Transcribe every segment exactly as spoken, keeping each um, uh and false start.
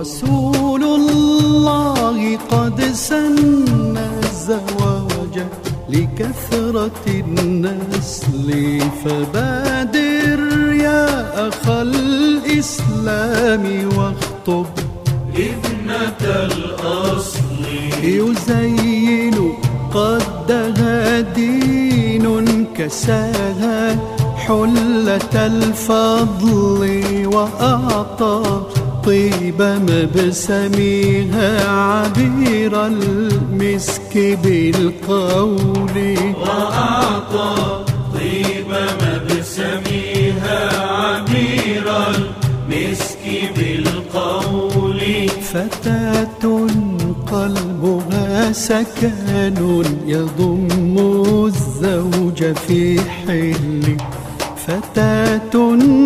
رسول الله قد سن الزواج لكثرة النسل، فبادر يا أخ الإسلام واخطب ابنة الأصل. يزين قدها دين كساها حلة الفضل، وأعطى طيب مبسمها عبير المسك بالقول. وأعطى طيب مبسمها عبير المسك بالقول. فتاة قلبها سكن يضم الزوج في حل، فتاة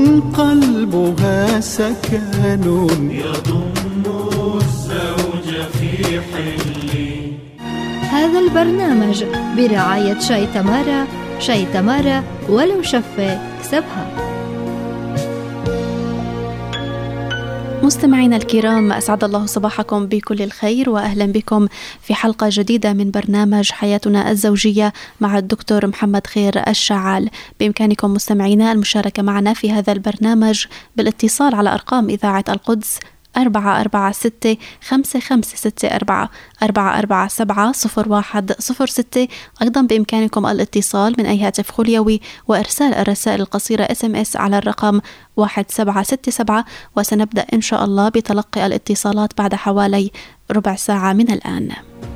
قلبها سكن يضم الزوج في حل. هذا البرنامج برعاية شاي تمارا. شاي تمارا ولو شفة كسبها. مستمعينا الكرام، أسعد الله صباحكم بكل الخير، وأهلا بكم في حلقة جديدة من برنامج حياتنا الزوجية مع الدكتور محمد خير الشعال. بإمكانكم مستمعينا المشاركة معنا في هذا البرنامج بالاتصال على أرقام إذاعة القدس أربعة أربعة ستة خمسة خمسة ستة أربعة أربعة أربعة سبعة صفر واحد صفر ستة. أيضا بإمكانكم الاتصال من أي هاتف خليوي وإرسال الرسائل القصيرة إس إم إس على الرقم واحد سبعة ستة سبعة. وسنبدأ إن شاء الله بتلقي الاتصالات بعد حوالي ربع ساعة من الآن.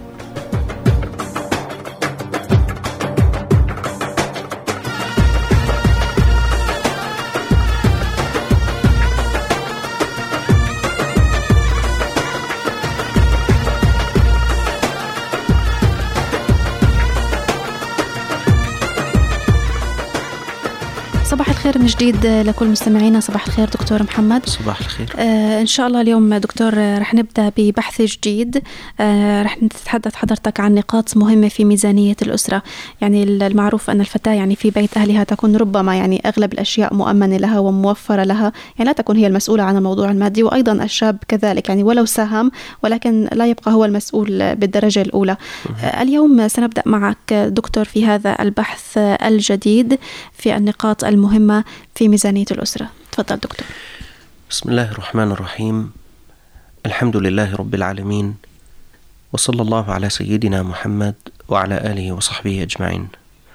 صباح الخير من جديد لكل مستمعينا. صباح الخير دكتور محمد. صباح الخير. آه إن شاء الله اليوم دكتور رح نبدأ ببحث جديد. آه رح نتحدث حضرتك عن نقاط مهمة في ميزانية الأسرة. يعني المعروف أن الفتاة يعني في بيت أهلها تكون ربما يعني أغلب الأشياء مؤمنة لها وموفرة لها، يعني لا تكون هي المسؤولة عن الموضوع المادي، وأيضا الشاب كذلك يعني ولو ساهم ولكن لا يبقى هو المسؤول بالدرجة الأولى. آه اليوم سنبدأ معك دكتور في هذا البحث الجديد في النقاط المهمة في ميزانية الأسرة. تفضل دكتور. بسم الله الرحمن الرحيم. الحمد لله رب العالمين، وصلى الله على سيدنا محمد وعلى آله وصحبه أجمعين،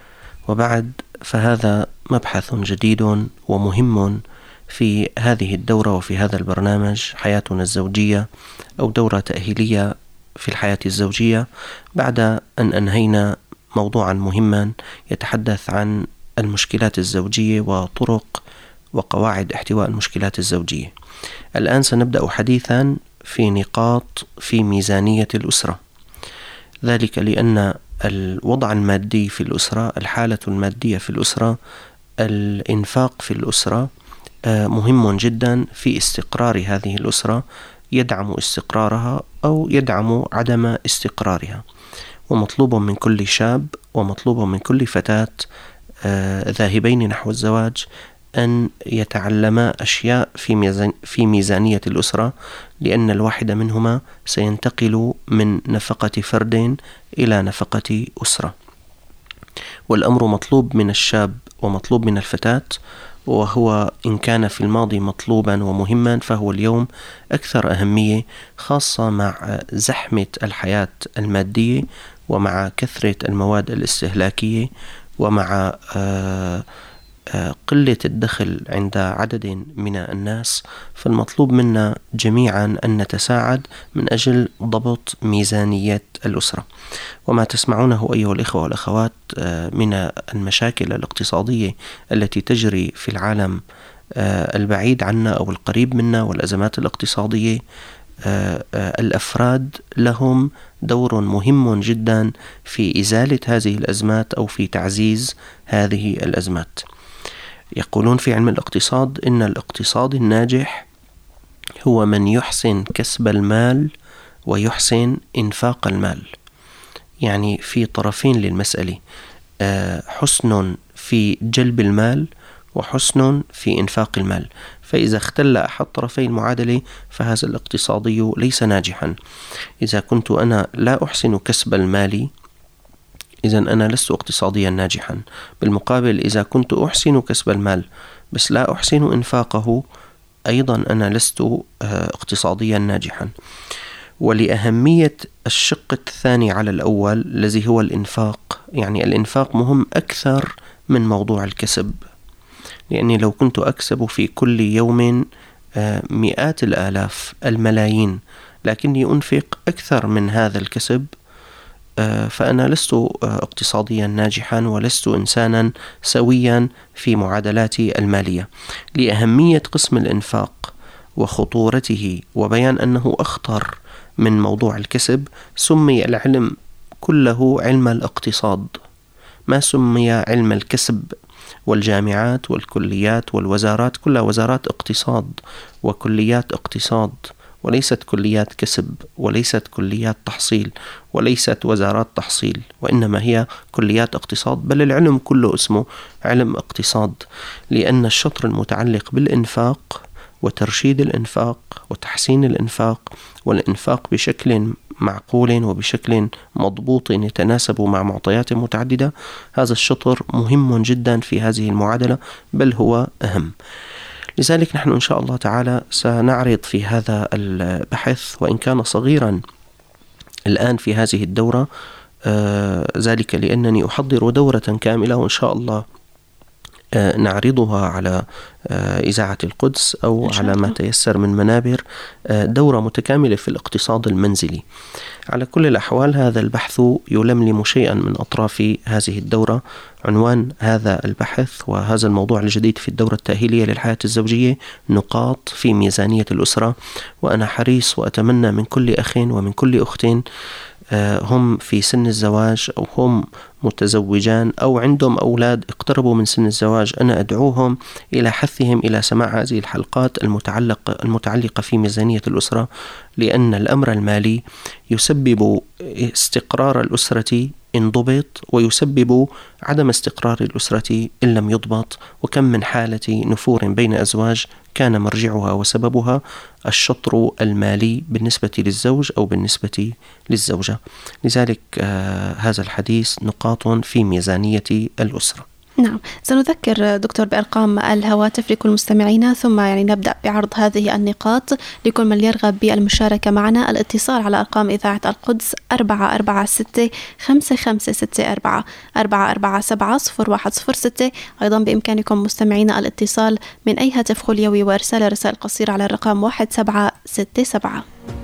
وبعد، فهذا مبحث جديد ومهم في هذه الدورة وفي هذا البرنامج حياتنا الزوجية، أو دورة تأهيلية في الحياة الزوجية، بعد أن أنهينا موضوعا مهما يتحدث عن المشكلات الزوجية وطرق وقواعد احتواء المشكلات الزوجية. الآن سنبدأ حديثا في نقاط في ميزانية الأسرة، ذلك لأن الوضع المادي في الأسرة، الحالة المادية في الأسرة، الإنفاق في الأسرة مهم جدا في استقرار هذه الأسرة، يدعم استقرارها أو يدعم عدم استقرارها. ومطلوب من كل شاب ومطلوب من كل فتاة آه ذاهبين نحو الزواج أن يتعلما أشياء في, ميزان في ميزانية الأسرة، لأن الواحد منهما سينتقل من نفقة فرد إلى نفقة أسرة. والأمر مطلوب من الشاب ومطلوب من الفتاة، وهو إن كان في الماضي مطلوبا ومهما فهو اليوم أكثر أهمية، خاصة مع زحمة الحياة المادية ومع كثرة المواد الاستهلاكية ومع آه آه قلة الدخل عند عدد من الناس. فالمطلوب منا جميعا أن نتساعد من أجل ضبط ميزانية الأسرة. وما تسمعونه أيها الإخوة والأخوات آه من المشاكل الاقتصادية التي تجري في العالم آه البعيد عنا أو القريب منا، والأزمات الاقتصادية، آه آه الأفراد لهم دور مهم جدا في إزالة هذه الأزمات أو في تعزيز هذه الأزمات. يقولون في علم الاقتصاد إن الاقتصاد الناجح هو من يحسن كسب المال ويحسن إنفاق المال. يعني في طرفين للمسألة، حسن في جلب المال وحسن في إنفاق المال. فإذا اختل أحد طرفي المعادلة فهذا الاقتصادي ليس ناجحا. إذا كنت أنا لا أحسن كسب المال إذن أنا لست اقتصاديا ناجحا. بالمقابل إذا كنت أحسن كسب المال بس لا أحسن إنفاقه أيضا أنا لست اقتصاديا ناجحا. ولأهمية الشق الثاني على الأول الذي هو الإنفاق، يعني الإنفاق مهم أكثر من موضوع الكسب، لأني لو كنت أكسب في كل يوم مئات الآلاف الملايين لكني أنفق أكثر من هذا الكسب فأنا لست اقتصاديا ناجحا ولست إنسانا سويا في معادلاتي المالية. لأهمية قسم الإنفاق وخطورته وبيان أنه أخطر من موضوع الكسب سمي العلم كله علم الاقتصاد، ما سمي علم الكسب. والجامعات والكليات والوزارات كلها وزارات اقتصاد وكليات اقتصاد، وليست كليات كسب وليست كليات تحصيل وليست وزارات تحصيل، وإنما هي كليات اقتصاد. بل العلم كله اسمه علم اقتصاد، لأن الشطر المتعلق بالإنفاق وترشيد الإنفاق وتحسين الإنفاق والإنفاق بشكل معقول وبشكل مضبوط يتناسب مع معطيات متعددة، هذا الشطر مهم جدا في هذه المعادلة، بل هو أهم. لذلك نحن إن شاء الله تعالى سنعرض في هذا البحث وإن كان صغيرا الآن في هذه الدورة، آه ذلك لأنني أحضر دورة كاملة وإن شاء الله آه نعرضها على آه إذاعة القدس أو على ما تيسر من منابر، آه دورة متكاملة في الاقتصاد المنزلي. على كل الأحوال هذا البحث يلملم شيئا من أطراف هذه الدورة. عنوان هذا البحث وهذا الموضوع الجديد في الدورة التأهيلية للحياة الزوجية: نقاط في ميزانية الأسرة. وأنا حريص وأتمنى من كل أخ ومن كل أخت هم في سن الزواج أو هم متزوجان أو عندهم أولاد اقتربوا من سن الزواج، أنا أدعوهم إلى حثهم إلى سماع هذه الحلقات المتعلقة المتعلقة في ميزانية الأسرة، لأن الأمر المالي يسبب استقرار الأسرة إن ضبط ويسبب عدم استقرار الأسرة إن لم يضبط. وكم من حالة نفور بين أزواج كان مرجعها وسببها الشطر المالي بالنسبة للزوج أو بالنسبة للزوجة. لذلك آه هذا الحديث نقاط في ميزانية الأسرة. نعم، سنذكر دكتور بأرقام الهواتف لكل مستمعينا، ثم يعني نبدأ بعرض هذه النقاط لكل من يرغب بالمشاركة معنا. الاتصال على أرقام إذاعة القدس أربعة أربعة ستة خمسة خمسة ستة أربعة أربعة أربعة سبعة صفر واحد صفر ستة. أيضا بإمكانكم مستمعينا الاتصال من أي هاتف خليوي وإرسال رسائل قصيرة على الرقم واحد سبعة ستة سبعة.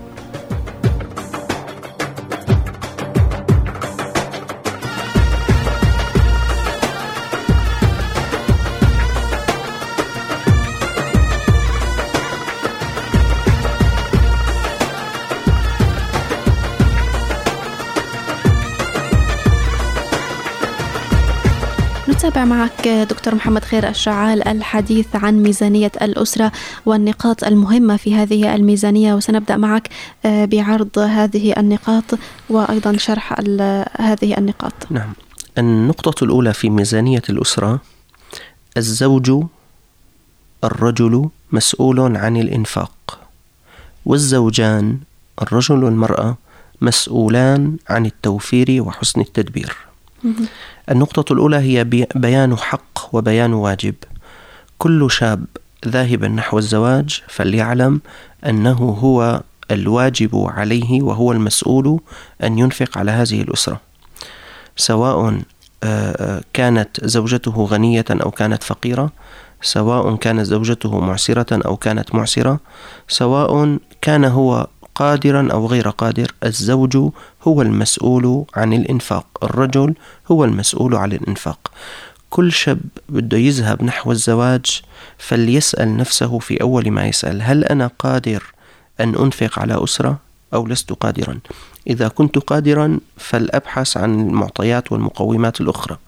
نتابع معك دكتور محمد خير الشعال الحديث عن ميزانية الأسرة والنقاط المهمة في هذه الميزانية، وسنبدأ معك بعرض هذه النقاط وأيضا شرح هذه النقاط. نعم، النقطة الأولى في ميزانية الأسرة: الزوج الرجل مسؤول عن الإنفاق، والزوجان الرجل والمرأة مسؤولان عن التوفير وحسن التدبير. النقطة الأولى هي بيان حق وبيان واجب. كل شاب ذاهب نحو الزواج فليعلم أنه هو الواجب عليه وهو المسؤول أن ينفق على هذه الأسرة، سواء كانت زوجته غنية أو كانت فقيرة، سواء كانت زوجته معسرة أو كانت معسرة، سواء كان هو قادرا أو غير قادر. الزوج هو المسؤول عن الإنفاق، الرجل هو المسؤول عن الإنفاق. كل شاب بده يذهب نحو الزواج فليسأل نفسه في أول ما يسأل: هل أنا قادر أن أنفق على أسرة أو لست قادرا؟ إذا كنت قادرا فلأبحث عن المعطيات والمقومات الأخرى.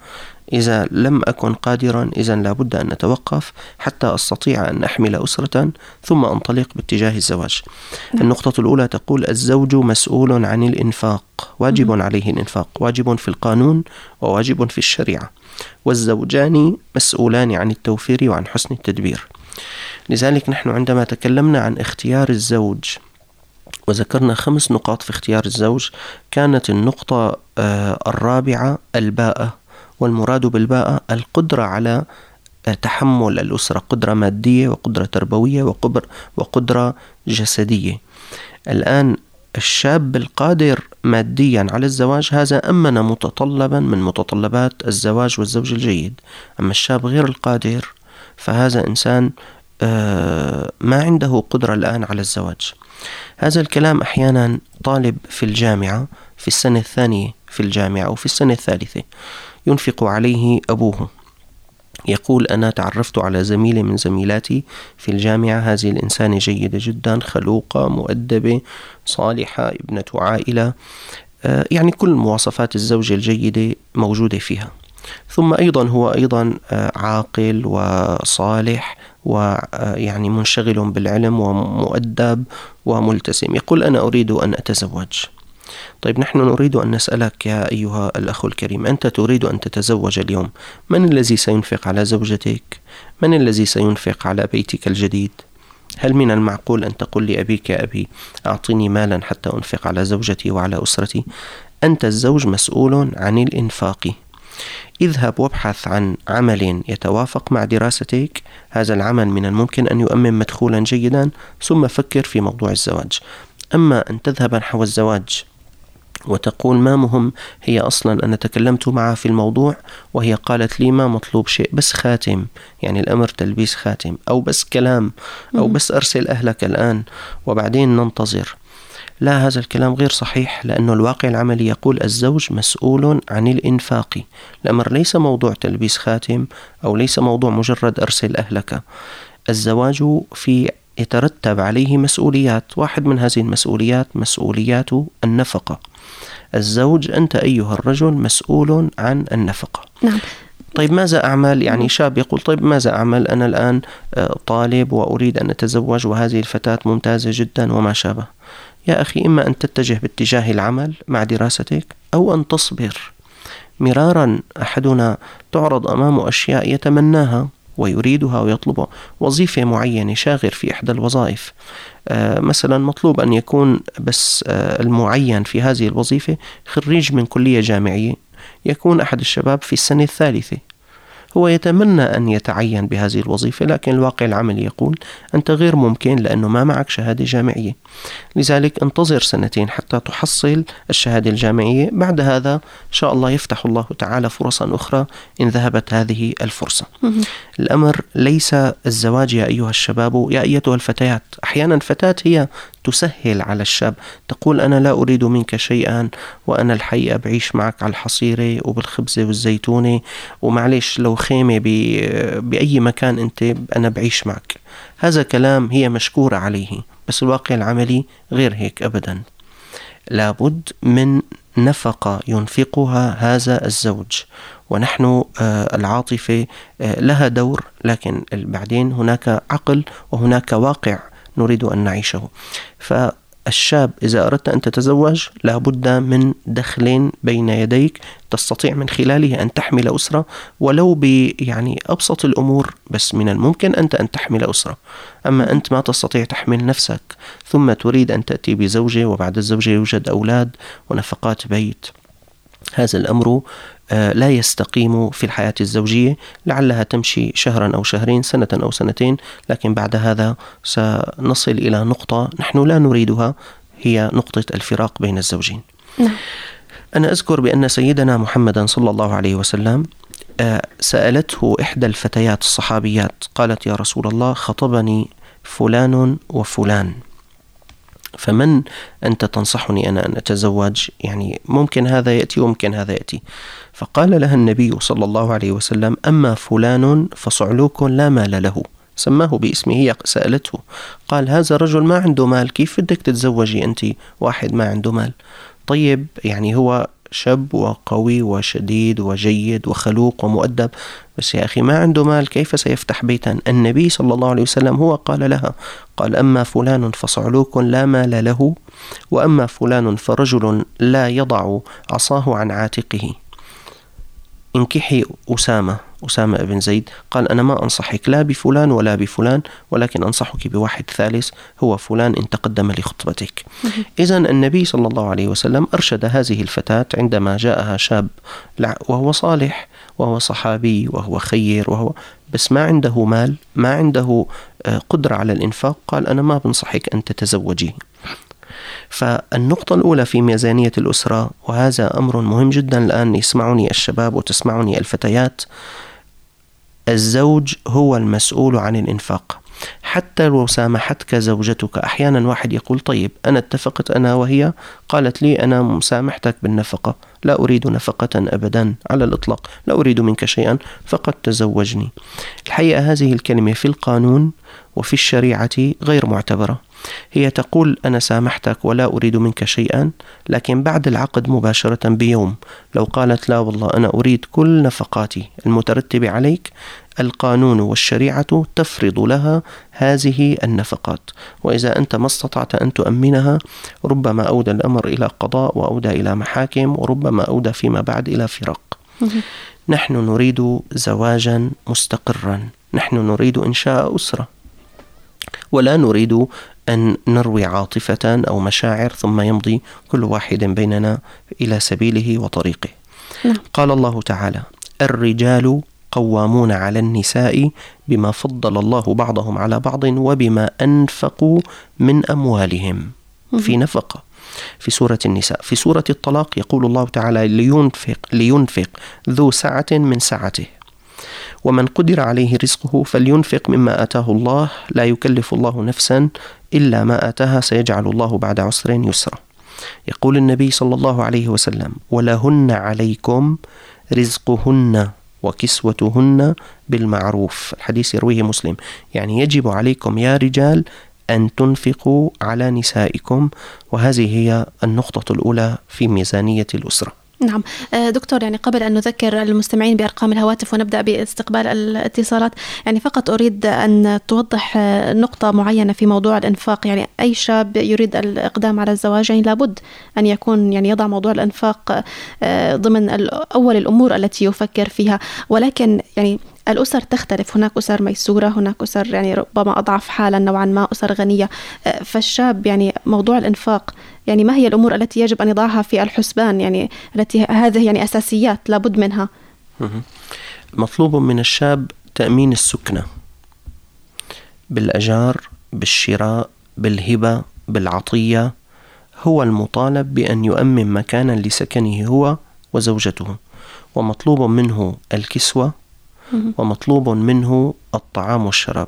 إذا لم أكن قادرا إذن لابد أن أتوقف حتى أستطيع أن أحمل أسرة ثم أنطلق باتجاه الزواج. النقطة الأولى تقول الزوج مسؤول عن الإنفاق، واجب عليه الإنفاق، واجب في القانون وواجب في الشريعة، والزوجان مسؤولان عن التوفير وعن حسن التدبير. لذلك نحن عندما تكلمنا عن اختيار الزوج وذكرنا خمس نقاط في اختيار الزوج، كانت النقطة الرابعة الباءة، والمراد بالباءة القدرة على تحمل الأسرة، قدرة مادية وقدرة تربوية وقدرة جسدية. الآن الشاب القادر ماديا على الزواج هذا أمن متطلبا من متطلبات الزواج والزوج الجيد، أما الشاب غير القادر فهذا إنسان ما عنده قدرة الآن على الزواج. هذا الكلام أحيانا طالب في الجامعة في السنة الثانية في الجامعة أو في السنة الثالثة ينفق عليه أبوه، يقول أنا تعرفت على زميلة من زميلاتي في الجامعة، هذه الإنسانة جيدة جدا، خلوقة، مؤدبة، صالحة، ابنة عائلة، يعني كل مواصفات الزوجة الجيدة موجودة فيها. ثم أيضا هو أيضا عاقل وصالح ويعني منشغل بالعلم ومؤدب وملتزم، يقول أنا أريد أن أتزوج. طيب نحن نريد أن نسألك يا أيها الأخ الكريم، أنت تريد أن تتزوج اليوم، من الذي سينفق على زوجتك؟ من الذي سينفق على بيتك الجديد؟ هل من المعقول أن تقول لأبيك يا أبي أعطيني مالا حتى أنفق على زوجتي وعلى أسرتي؟ أنت الزوج مسؤول عن الإنفاق. اذهب وابحث عن عمل يتوافق مع دراستك، هذا العمل من الممكن أن يؤمن مدخولا جيدا، ثم فكر في موضوع الزواج. أما أن تذهب نحو الزواج وتقول ما مهم، هي أصلا أنا تكلمت معها في الموضوع وهي قالت لي ما مطلوب شيء، بس خاتم، يعني الأمر تلبيس خاتم، أو بس كلام، أو بس أرسل أهلك الآن وبعدين ننتظر. لا، هذا الكلام غير صحيح، لأنه الواقع العملي يقول الزوج مسؤول عن الإنفاق. الأمر ليس موضوع تلبيس خاتم أو ليس موضوع مجرد أرسل أهلك. الزواج في يترتب عليه مسؤوليات، واحد من هذه المسؤوليات مسؤوليات النفقة. الزوج أنت أيها الرجل مسؤول عن النفقة. نعم. طيب ماذا أعمل؟ يعني شاب يقول طيب ماذا أعمل؟ أنا الآن طالب وأريد أن أتزوج وهذه الفتاة ممتازة جدا وما شابه. يا أخي، إما أن تتجه باتجاه العمل مع دراستك أو أن تصبر. مرارا أحدنا تعرض أمامه أشياء يتمناها ويريدها ويطلبها، وظيفة معينة شاغر في إحدى الوظائف، آه مثلا مطلوب أن يكون بس آه المعين في هذه الوظيفة خريج من كلية جامعية، يكون أحد الشباب في السنة الثالثة، هو يتمنى أن يتعين بهذه الوظيفة، لكن الواقع العملي يقول أنت غير ممكن لأنه ما معك شهادة جامعية. لذلك انتظر سنتين حتى تحصل الشهادة الجامعية، بعد هذا إن شاء الله يفتح الله تعالى فرصا أخرى إن ذهبت هذه الفرصة. الأمر ليس الزواج يا أيها الشباب، يا أيتها الفتيات. أحيانا فتاة هي تسهل على الشاب، تقول أنا لا أريد منك شيئا، وأنا الحقيقة بعيش معك على الحصيرة وبالخبزة والزيتونة، ومعليش لو خيمة بأي مكان أنت أنا بعيش معك. هذا كلام هي مشكورة عليه، بس الواقع العملي غير هيك أبدا. لابد من نفقة ينفقها هذا الزوج، ونحن العاطفة لها دور، لكن بعدين هناك عقل وهناك واقع نريد أن نعيشه. فالشاب إذا أردت أن تتزوج لابد من دخل بين يديك تستطيع من خلاله أن تحمل أسرة، ولو ب يعني أبسط الأمور، بس من الممكن أنت أن تحمل أسرة. أما أنت ما تستطيع تحمل نفسك ثم تريد أن تأتي بزوجة، وبعد الزوجة يوجد أولاد ونفقات بيت، هذا الأمر لا يستقيم في الحياة الزوجية. لعلها تمشي شهرا أو شهرين، سنة أو سنتين، لكن بعد هذا سنصل إلى نقطة نحن لا نريدها، هي نقطة الفراق بين الزوجين. نعم. أنا أذكر بأن سيدنا محمدا صلى الله عليه وسلم سألته إحدى الفتيات الصحابيات، قالت يا رسول الله خطبني فلان وفلان، فمن أنت تنصحني أنا أن أتزوج؟ يعني ممكن هذا يأتي وممكن هذا يأتي. فقال لها النبي صلى الله عليه وسلم أما فلان فصعلوك لا مال له، سماه باسمه، هي سألته، قال هذا رجل ما عنده مال، كيف بدك تتزوجي أنت واحد ما عنده مال؟ طيب يعني هو شاب وقوي وشديد وجيد وخلوق ومؤدب، بس يا أخي ما عنده مال، كيف سيفتح بيتا؟ النبي صلى الله عليه وسلم هو قال لها، قال: أما فلان فصعلوك لا مال له، وأما فلان فرجل لا يضع عصاه عن عاتقه. انكحي أسامة أسامة بن زيد. قال: أنا ما أنصحك لا بفلان ولا بفلان، ولكن أنصحك بواحد ثالث هو فلان إن تقدم لخطبتك. إذن النبي صلى الله عليه وسلم أرشد هذه الفتاة عندما جاءها شاب وهو صالح وهو صحابي وهو خير وهو بس ما عنده مال، ما عنده قدرة على الإنفاق، قال: أنا ما بنصحك أن تتزوجي. فالنقطة الأولى في ميزانية الأسرة، وهذا أمر مهم جدا الآن يسمعني الشباب وتسمعني الفتيات، الزوج هو المسؤول عن الإنفاق. حتى لو سامحتك زوجتك، أحيانا واحد يقول: طيب أنا اتفقت أنا وهي، قالت لي أنا مسامحتك بالنفقة، لا أريد نفقة أبدا على الإطلاق، لا أريد منك شيئا، فقد تزوجني. الحقيقة هذه الكلمة في القانون وفي الشريعة غير معتبرة. هي تقول: أنا سامحتك ولا أريد منك شيئا، لكن بعد العقد مباشرة بيوم لو قالت: لا والله أنا أريد كل نفقاتي المترتبة عليك، القانون والشريعة تفرض لها هذه النفقات، وإذا أنت ما استطعت أن تؤمنها ربما أودى الأمر إلى قضاء وأودى إلى محاكم، وربما أودى فيما بعد إلى فراق. نحن نريد زواجا مستقرا، نحن نريد إنشاء أسرة، ولا نريد أن نروي عاطفة أو مشاعر ثم يمضي كل واحد بيننا إلى سبيله وطريقه. نعم. قال الله تعالى: الرجال قوامون على النساء بما فضل الله بعضهم على بعض وبما أنفقوا من أموالهم. في نفقة في سورة النساء. في سورة الطلاق يقول الله تعالى: لينفق, لينفق ذو سعة من سعته ومن قدر عليه رزقه فلينفق مما آتاه الله لا يكلف الله نفسا إلا ما آتاها سيجعل الله بعد عسر يسرا. يقول النبي صلى الله عليه وسلم: ولهن عليكم رزقهن وكسوتهن بالمعروف. الحديث يرويه مسلم. يعني يجب عليكم يا رجال أن تنفقوا على نسائكم، وهذه هي النقطة الأولى في ميزانية الأسرة. نعم دكتور، يعني قبل أن نذكر المستمعين بأرقام الهواتف ونبدأ باستقبال الاتصالات، يعني فقط أريد أن توضح نقطة معينة في موضوع الإنفاق. يعني أي شاب يريد الإقدام على الزواج يعني لابد أن يكون يعني يضع موضوع الإنفاق ضمن أول الأمور التي يفكر فيها، ولكن يعني الأسر تختلف، هناك أسر ميسورة، هناك أسر يعني ربما أضعف حالا نوعا ما، أسر غنية. فالشاب يعني موضوع الإنفاق يعني ما هي الأمور التي يجب أن يضعها في الحسبان، يعني التي هذه يعني أساسيات لابد منها؟ مطلوب من الشاب تأمين السكنة بالأجار، بالشراء، بالهبة، بالعطية. هو المطالب بأن يؤمن مكانا لسكنه هو وزوجته، ومطلوب منه الكسوة، ومطلوب منه الطعام والشراب.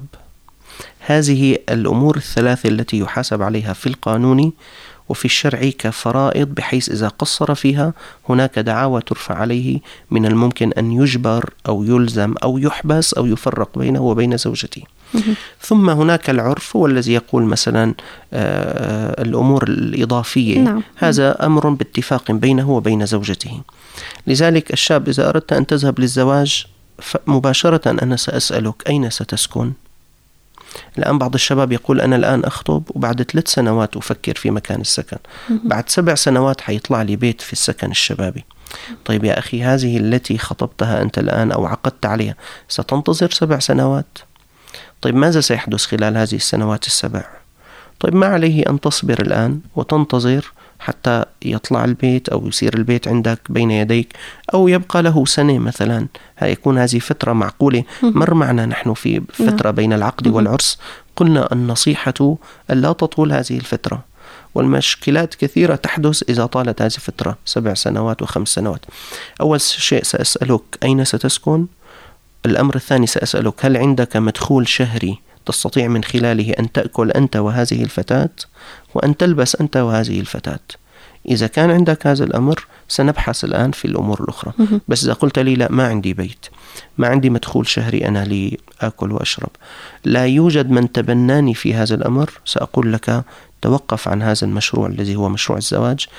هذه الأمور الثلاثة التي يحاسب عليها في القانون وفي الشرع كفرائض، بحيث إذا قصر فيها هناك دعاوى ترفع عليه، من الممكن أن يجبر أو يلزم أو يحبس أو يفرق بينه وبين زوجته. ثم هناك العرف والذي يقول مثلا آه الأمور الإضافية. نعم. هذا أمر باتفاق بينه وبين زوجته. لذلك الشاب إذا أردت أن تذهب للزواج مباشرة أنا سأسألك: أين ستسكن؟ الآن بعض الشباب يقول: أنا الآن أخطب وبعد ثلاث سنوات أفكر في مكان السكن، بعد سبع سنوات حيطلع لي بيت في السكن الشبابي. طيب يا أخي، هذه التي خطبتها أنت الآن أو عقدت عليها ستنتظر سبع سنوات. طيب ماذا سيحدث خلال هذه السنوات السبع؟ طيب ما عليه أن تصبر الآن وتنتظر حتى يطلع البيت أو يصير البيت عندك بين يديك، أو يبقى له سنة مثلا، هيكون هذه فترة معقولة. مر معنا نحن في فترة بين العقد والعرس، قلنا النصيحة أن لا تطول هذه الفترة، والمشكلات كثيرة تحدث إذا طالت هذه الفترة سبع سنوات وخمس سنوات. أول شيء سأسألك: أين ستسكن؟ الأمر الثاني سأسألك: هل عندك مدخول شهري تستطيع من خلاله أن تأكل أنت وهذه الفتاة وأن تلبس أنت وهذه الفتاة؟ إذا كان عندك هذا الأمر سنبحث الآن في الأمور الأخرى. بس إذا قلت لي: لا، ما عندي بيت، ما عندي مدخول شهري أنا لأكل وأشرب، لا يوجد من تبناني في هذا الأمر، سأقول لك: توقف عن هذا المشروع الذي هو مشروع الزواج،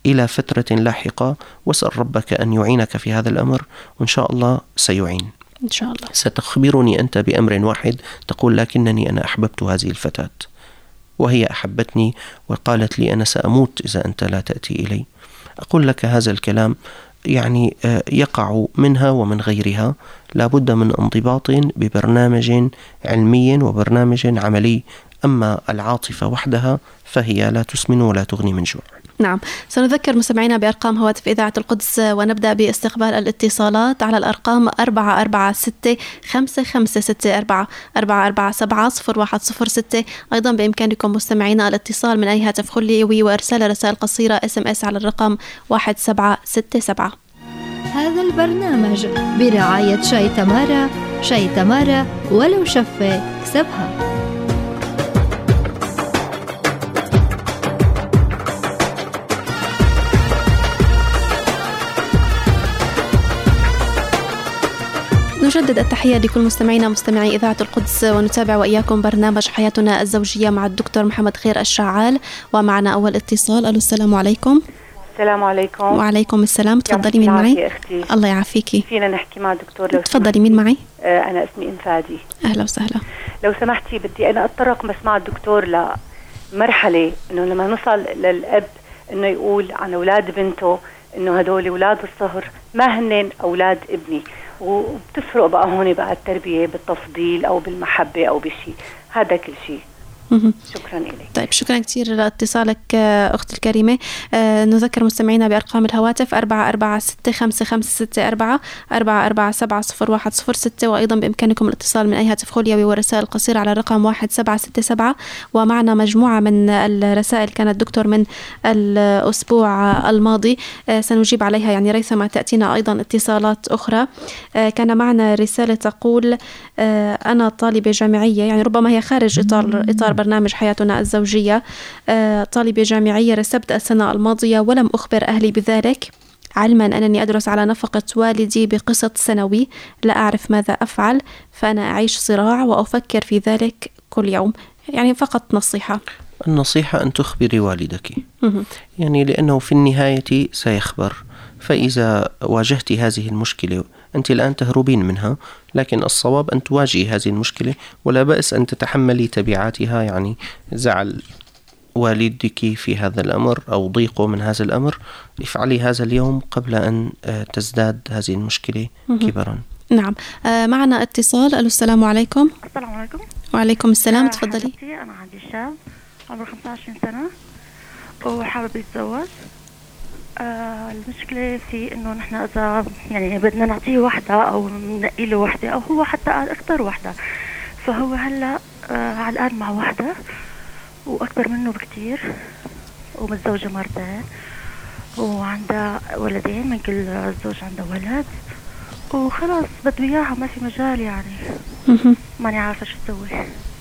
إلى فترة لاحقة، واسأل ربك أن يعينك في هذا الأمر، وإن شاء الله سيعين إن شاء الله. ستخبرني أنت بأمر واحد، تقول لكنني أنا أحببت هذه الفتاة وهي أحبتني وقالت لي أنا سأموت إذا أنت لا تأتي إلي. أقول لك هذا الكلام يعني يقع منها ومن غيرها، لا بد من انضباط ببرنامج علمي وبرنامج عملي. أما العاطفة وحدها فهي لا تسمن ولا تغني من جوع. نعم، سنذكر مستمعينا بأرقام هواتف إذاعة القدس، ونبدأ باستقبال الاتصالات على الأرقام أربعة أربعة ستة خمسة خمسة ستة أربعة أربعة أربعة سبعة صفر واحد صفر ستة. أيضا بإمكانكم مستمعينا الاتصال من أي هاتف خليوي وإرسال رسائل قصيرة اس ام اس على الرقم واحد سبعة ستة سبعة. هذا البرنامج برعاية شاي تمارا. شاي تمارا ولو شفة كسبها. نجدد التحية لكل مستمعينا مستمعي إذاعة القدس، ونتابع وإياكم برنامج حياتنا الزوجية مع الدكتور محمد خير الشعال. ومعنا أول اتصال. ألو، السلام عليكم. السلام عليكم. وعليكم السلام. تفضلي، مين معي؟ أختي. الله يعافيكي. فينا نحكي مع الدكتور لو تفضلي، مين معي؟ آه أنا اسمي إنفادي. أهلا وسهلا. لو سمحتي بدي أنا أتطرق بس مع الدكتور لمرحلة إنه لما نوصل للأب إنه يقول عن أولاد بنته إنه هدول أولاد الصهر ما هنن أولاد ابني، وبتفرق بقى هون بقى التربية بالتفضيل أو بالمحبة أو بشيء، هذا كل شيء. شكرا إليك. طيب، شكرا كثير لاتصالك أختي الكريمة. آه نذكر مستمعينا بأرقام الهواتف أربعة أربعة ستة خمسة خمسة ستة أربعة أربعة أربعة سبعة صفر واحد صفر ستة، وأيضا بإمكانكم الاتصال من أي هاتف خليوي ورسائل قصيرة على الرقم واحد سبعة ستة سبعة. ومعنا مجموعة من الرسائل كانت دكتور من الأسبوع الماضي، آه سنجيب عليها يعني ريثما تأتينا أيضا اتصالات أخرى. آه كان معنا رسالة تقول آه أنا طالبة جامعية، يعني ربما هي خارج إطار, إطار برنامج حياتنا الزوجية. آه طالبة جامعية، رسبت السنة الماضية ولم أخبر أهلي بذلك، علما أنني أدرس على نفقة والدي بقسط سنوي، لا أعرف ماذا أفعل، فأنا أعيش صراع وأفكر في ذلك كل يوم. يعني فقط نصيحة. النصيحة أن تخبري والدك، يعني لأنه في النهاية سيخبر. فإذا واجهت هذه المشكلة، أنت الآن تهربين منها، لكن الصواب أن تواجهي هذه المشكلة، ولا بأس أن تتحملي تبعاتها، يعني زعل والدك في هذا الأمر أو ضيقه من هذا الأمر. افعلي هذا اليوم قبل أن تزداد هذه المشكلة كبرا. نعم. آه معنا اتصال. ألو، السلام عليكم. السلام عليكم. وعليكم السلام. تفضلي. أنا عندي شاب عمره خمسة وعشرين سنة وحابب يتزوج. آه المشكلة في إنه نحن إذا يعني بدنا نعطيه واحدة أو ننقي له واحدة أو هو حتى أكتر واحدة، فهو هلا آه على الآن مع واحدة وأكبر منه بكتير ومتزوجة مرتين وعندها ولدين، من كل زوج عنده ولد، وخلاص بده إياها، ما في مجال يعني. ماني عارفة شو أسوي.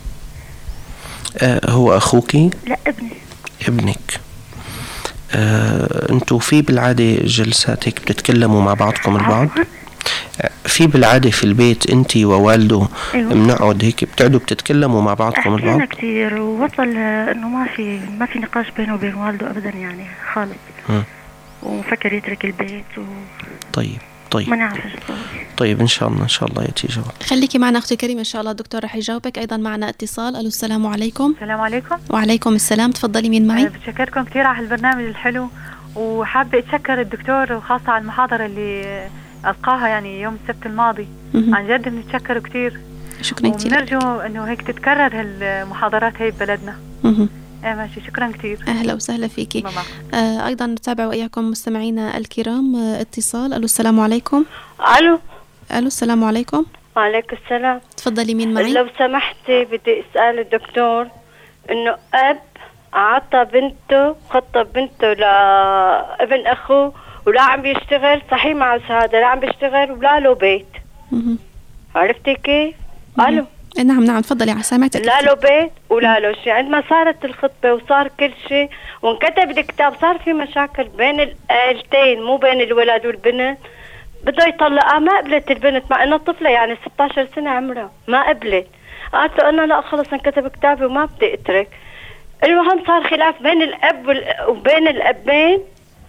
آه هو أخوك؟ لا، ابني. ابنك. آه، أنتوا في بالعادة جلسات هيك بتتكلموا مع بعضكم البعض؟ في بالعادة في البيت أنت ووالده بنقعد هيك بتقعدوا بتتكلموا مع بعضكم البعض؟ حكينا كتير ووصل إنه ما في ما في نقاش بينه وبين والده أبدا يعني خالص. م. ومفكر يترك البيت و... طيب طيب ما نعرف ايش نسوي. طيب ان شاء الله ان شاء الله ياتي جواب. خليكي معنا اختي كريمه، ان شاء الله الدكتور رح يجاوبك. ايضا معنا اتصال. الو، السلام عليكم. السلام عليكم. وعليكم السلام. تفضلي، مين معي؟ بتشكركم كثير على هالبرنامج الحلو، وحابه اتشكر الدكتور وخاصه على المحاضره اللي القاها يعني يوم السبت الماضي. م- عن جد بنتشكر كثير. شكرا كثير. ونرجو انه هيك تتكرر هالمحاضرات هي ببلدنا. م- ايه ماشي، شكرا كثير. اهلا وسهلا فيكي. آه ايضا نتابع واياكم مستمعينا الكرام آه اتصال. الو، السلام عليكم. الو الو، السلام عليكم. وعليكم السلام. تفضلي، مين معي؟ لو سمحتي بدي اسال الدكتور انه اب عطى بنته خطب بنته لابن اخوه ولا عم بيشتغل، صحيح مع شهاده، لا عم بيشتغل ولا له بيت. م- عرفتي كيف؟ الو. نعم نعم تفضلي، سامعتك. لا له بيت ولا له شيء. عندما صارت الخطبة وصار كل شيء وانكتب الكتاب، صار في مشاكل بين العائلتين مو بين الولد والبنت، بده يطلقها. ما قبلت البنت مع انها طفلة يعني ستة عشر سنة عمرها، ما قبلت. قالت له انا لا خلص انكتب كتابي وما بدي اترك. المهم صار خلاف بين الاب وبين الابين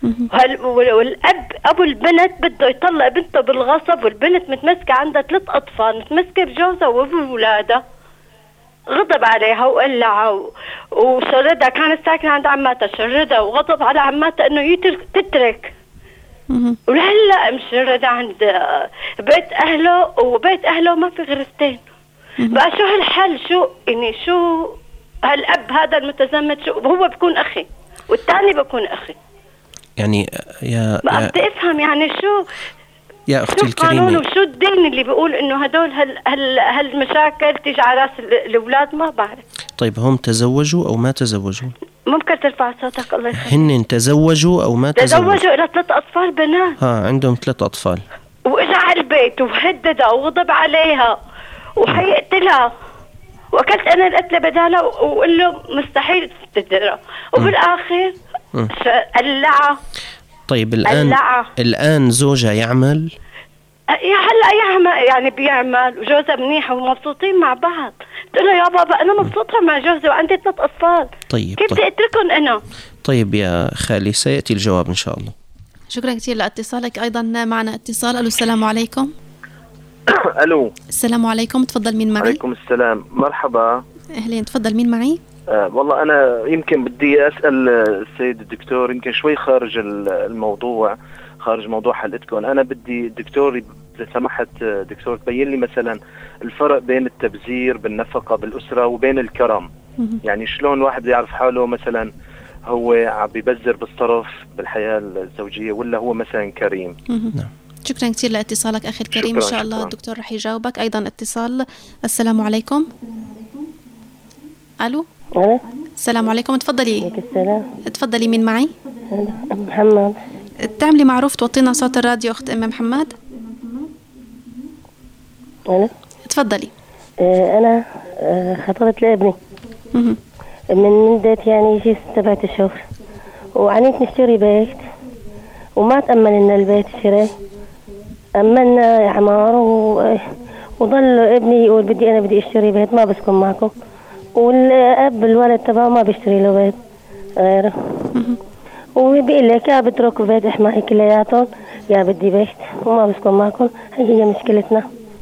وهل والاب ابو البنت بده يطلق بنته بالغصب، والبنت متمسكه عندها ثلاث اطفال، متمسكه بجوزها وبولادها. غضب عليها وقلعها وشردها، كانت ساكنه عند عماتها، شردها وغضب على عماتها انه يترك تترك. ولهلا مشردة عند بيت اهله، وبيت اهله ما في غرفتين. بقى شو هالحل؟ شو يعني شو هالاب هذا المتزمت؟ شو هو بكون اخي والثاني بكون اخي؟ يعني يا ما بدي افهم يعني شو يا اختي الكريمه، شو وشو الدين اللي بيقول انه هدول هال هال هالمشاكل تيجي على راس الاولاد؟ ما بعرف. طيب هم تزوجوا او ما تزوجوا؟ ممكن ترفع صوتك الله يخليك؟ هن تزوجوا او ما تزوجوا؟ تزوجوا الى ثلاث اطفال بنات. ها عندهم ثلاث اطفال. واجا على البيت وهددها وغضب عليها وحيقتلها، واكلت انا القتله بدالها وقول له مستحيل تقدرها، وبالاخر قلعها. طيب الان قلعها. الان زوجها يعمل؟ يا هلا يعمل يعني بيعمل، وجوزها منيح ومبسوطين مع بعض. قلت له يا بابا انا مبسوطه مع جوزي وعندي ثلاث اطفال. طيب كيف بدي طيب. اتركهم انا؟ طيب يا خالي سياتي الجواب ان شاء الله. شكرا كثير لاتصالك. ايضا معنا اتصال. الو السلام عليكم. الو السلام عليكم، تفضل مين معي؟ عليكم السلام، مرحبا. اهلين، تفضل مين معي؟ آه والله انا يمكن بدي اسال السيد الدكتور، يمكن شوي خارج الموضوع، خارج موضوع حلقتكم. انا بدي الدكتور اذا سمحت دكتور تبين لي مثلا الفرق بين التبذير بالنفقه بالاسره وبين الكرم. يعني شلون الواحد يعرف حاله مثلا هو عم بيبذر بالصرف بالحياه الزوجيه ولا هو مثلا كريم؟ نعم. شكرا كثير لاتصالك أخي الكريم. إن شاء الله شكرا. الدكتور رح يجاوبك. أيضا اتصال. السلام عليكم. ألو. ألو. السلام عليكم، تفضلي. السلام. تفضلي مين معي؟ محمد. تعملي معروف توطينا صوت الراديو أخت أم محمد. ألو. تفضلي. آه أنا آه خطبت لابني من مدة يعني شي سبعة أشهر، وعنيت نشتري بيت وما تأمل إن البيت شراي. أملنا عمار و... وظل ابني يقول بدي أنا بدي أشتري بيت، ما بسكن معكم. والأب الولد تبعه ما بيشتري له بيت غيره، وبيقول لك يا بترك بيت إحمائي كلياتهم يا بدي بيت وما بسكن معكم. هي هي مشكلتنا.